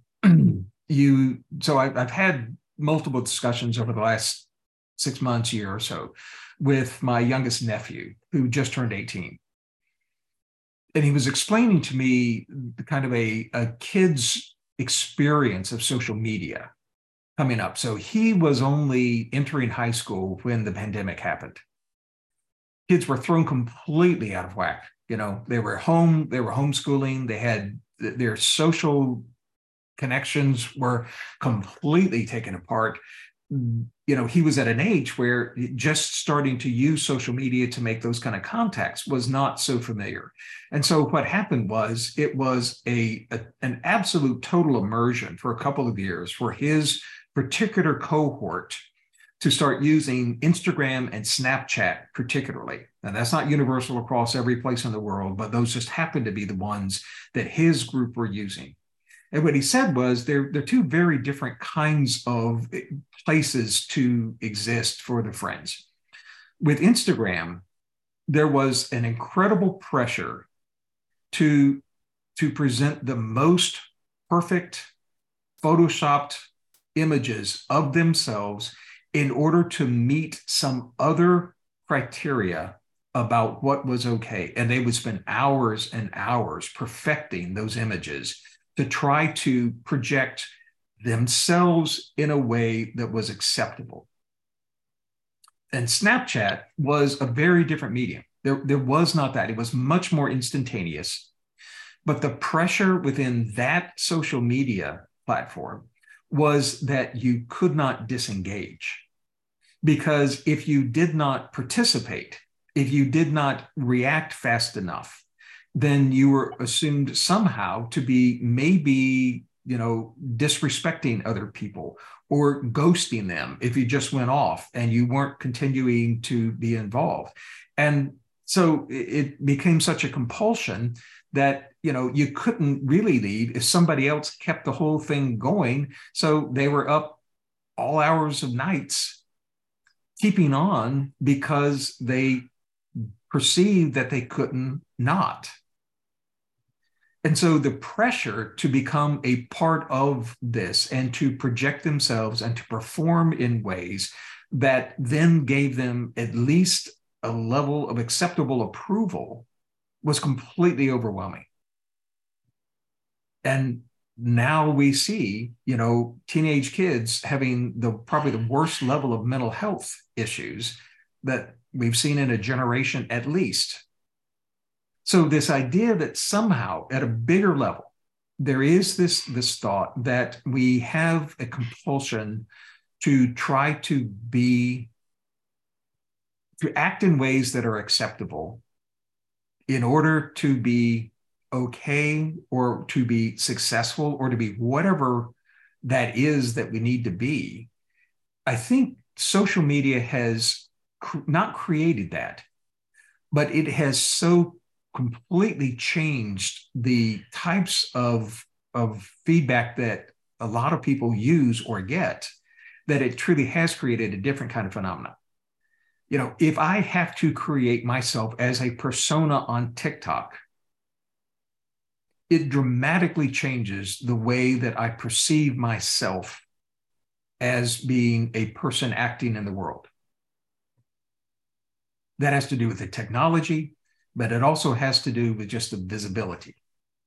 I've had multiple discussions over the last 6 months, year or so, with my youngest nephew who just turned 18. And he was explaining to me kind of a kid's experience of social media coming up. So he was only entering high school when the pandemic happened. Kids were thrown completely out of whack. They were home, they were homeschooling, they had their social connections were completely taken apart. he was at an age where just starting to use social media to make those kind of contacts was not so familiar. And so what happened was it was an absolute total immersion for a couple of years for his particular cohort to start using Instagram and Snapchat particularly. Now, that's not universal across every place in the world, but those just happened to be the ones that his group were using. And what he said was they're two very different kinds of places to exist for the friends. With Instagram, there was an incredible pressure to present the most perfect photoshopped images of themselves in order to meet some other criteria about what was okay. And they would spend hours and hours perfecting those images to try to project themselves in a way that was acceptable. And Snapchat was a very different medium. There was not that. It was much more instantaneous. But the pressure within that social media platform was that you could not disengage. Because if you did not participate, if you did not react fast enough, then you were assumed somehow to be maybe, disrespecting other people or ghosting them if you just went off and you weren't continuing to be involved. And so it became such a compulsion that, you couldn't really leave if somebody else kept the whole thing going. So they were up all hours of nights keeping on because they perceived that they couldn't not. And so the pressure to become a part of this and to project themselves and to perform in ways that then gave them at least a level of acceptable approval was completely overwhelming. And now we see, teenage kids having probably the worst level of mental health issues that we've seen in a generation at least. So this idea that somehow at a bigger level, there is this thought that we have a compulsion to try to act in ways that are acceptable in order to be okay or to be successful or to be whatever that is that we need to be. I think social media has not created that, but it has so completely changed the types of feedback that a lot of people use or get, that it truly has created a different kind of phenomenon. If I have to create myself as a persona on TikTok, it dramatically changes the way that I perceive myself as being a person acting in the world. That has to do with the technology, but it also has to do with just the visibility.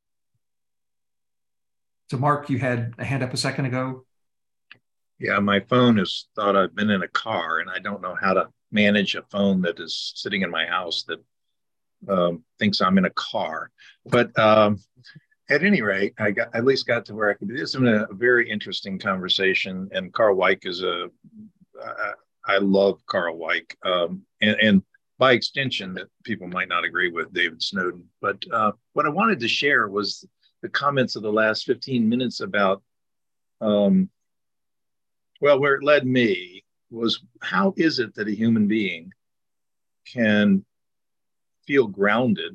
So Mark, you had a hand up a second ago. Yeah, my phone has thought I've been in a car, and I don't know how to manage a phone that is sitting in my house that thinks I'm in a car. But at any rate, I at least got to where I could do this. It's been a very interesting conversation, and Carl Weick is I love Carl Weick, and by extension, that people might not agree with David Snowden. But what I wanted to share was the comments of the last 15 minutes about, where it led me was, how is it that a human being can feel grounded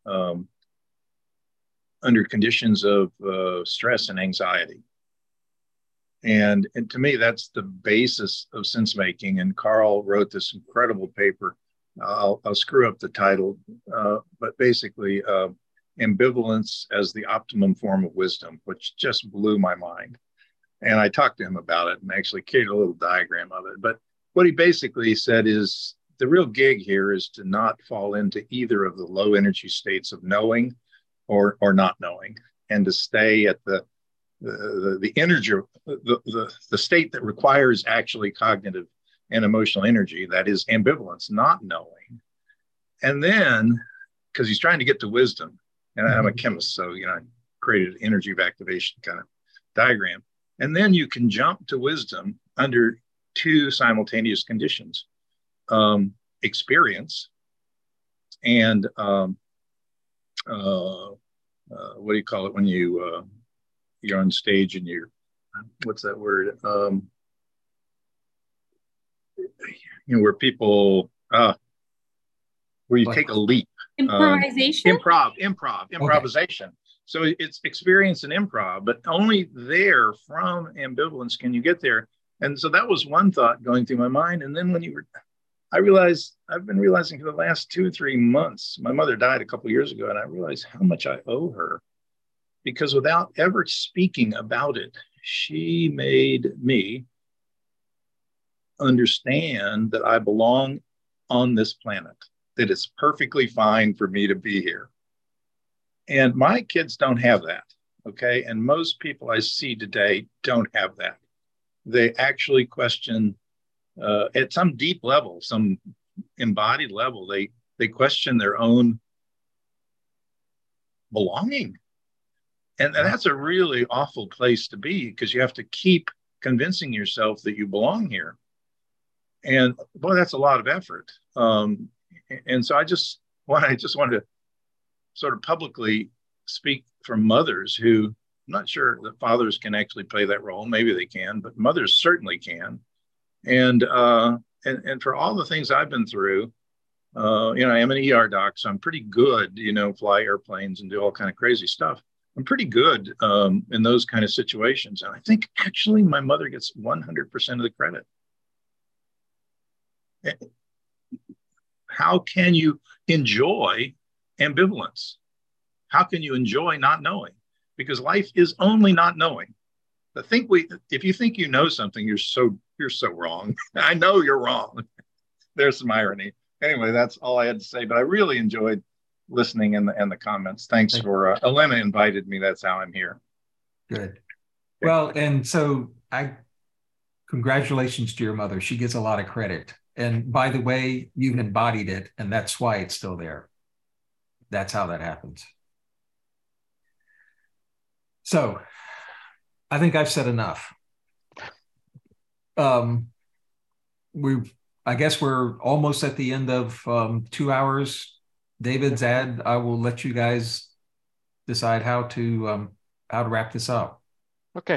under conditions of stress and anxiety? And to me, that's the basis of sense making. And Carl wrote this incredible paper. I'll screw up the title, but basically, ambivalence as the optimum form of wisdom, which just blew my mind. And I talked to him about it and actually created a little diagram of it. But what he basically said is the real gig here is to not fall into either of the low energy states of knowing or not knowing, and to stay at the energy, the state that requires actually cognitive and emotional energy, that is ambivalence, not knowing. And then, because he's trying to get to wisdom, and I'm a chemist, so I created an energy of activation kind of diagram. And then you can jump to wisdom under two simultaneous conditions, experience and what do you call it when you're on stage and what's that word? Where people where you take a leap. Improvisation. Improvisation. Okay. So it's experience and improv, but only there from ambivalence can you get there. And so that was one thought going through my mind. And then I've been realizing for the last 2 or 3 months, my mother died a couple of years ago, and I realized how much I owe her, because without ever speaking about it, she made me understand that I belong on this planet, that it's perfectly fine for me to be here. And my kids don't have that, okay? And most people I see today don't have that. They actually question at some deep level, some embodied level, they question their own belonging. And that's a really awful place to be, because you have to keep convincing yourself that you belong here. And boy, that's a lot of effort. And so I just wanted to sort of publicly speak for mothers who, I'm not sure that fathers can actually play that role. Maybe they can, but mothers certainly can. And for all the things I've been through, I am an ER doc, so I'm pretty good, fly airplanes and do all kind of crazy stuff. I'm pretty good in those kind of situations. And I think actually my mother gets 100% of the credit. How can you enjoy ambivalence? How can you enjoy not knowing? Because life is only not knowing. If you think you know something, you're so wrong. I know you're wrong. There's some irony. Anyway, that's all I had to say. But I really enjoyed listening and the comments. Thanks for Elena invited me. That's how I'm here. Good. Well, and so congratulations to your mother. She gets a lot of credit. And by the way, you've embodied it, and that's why it's still there. That's how that happens. So I think I've said enough. I guess we're almost at the end of 2 hours. David, Zad, I will let you guys decide how to wrap this up. Okay.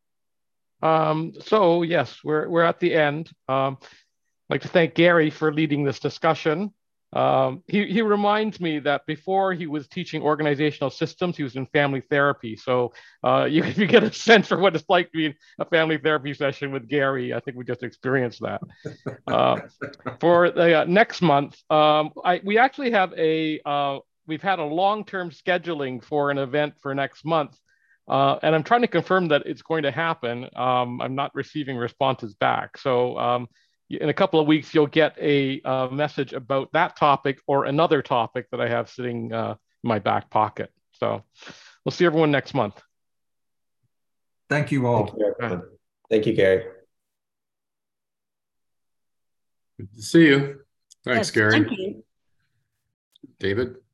So yes, we're at the end. I'd like to thank Gary for leading this discussion. He reminds me that before he was teaching organizational systems, he was in family therapy. So you get a sense for what it's like to be in a family therapy session with Gary. I think we just experienced that. For the next month, we actually have we've had a long-term scheduling for an event for next month. And I'm trying to confirm that it's going to happen. I'm not receiving responses back. So in a couple of weeks, you'll get a message about that topic or another topic that I have sitting in my back pocket. So we'll see everyone next month. Thank you all. Thank you, Gary. Good to see you. Thanks, Yes, Gary. thank you. David?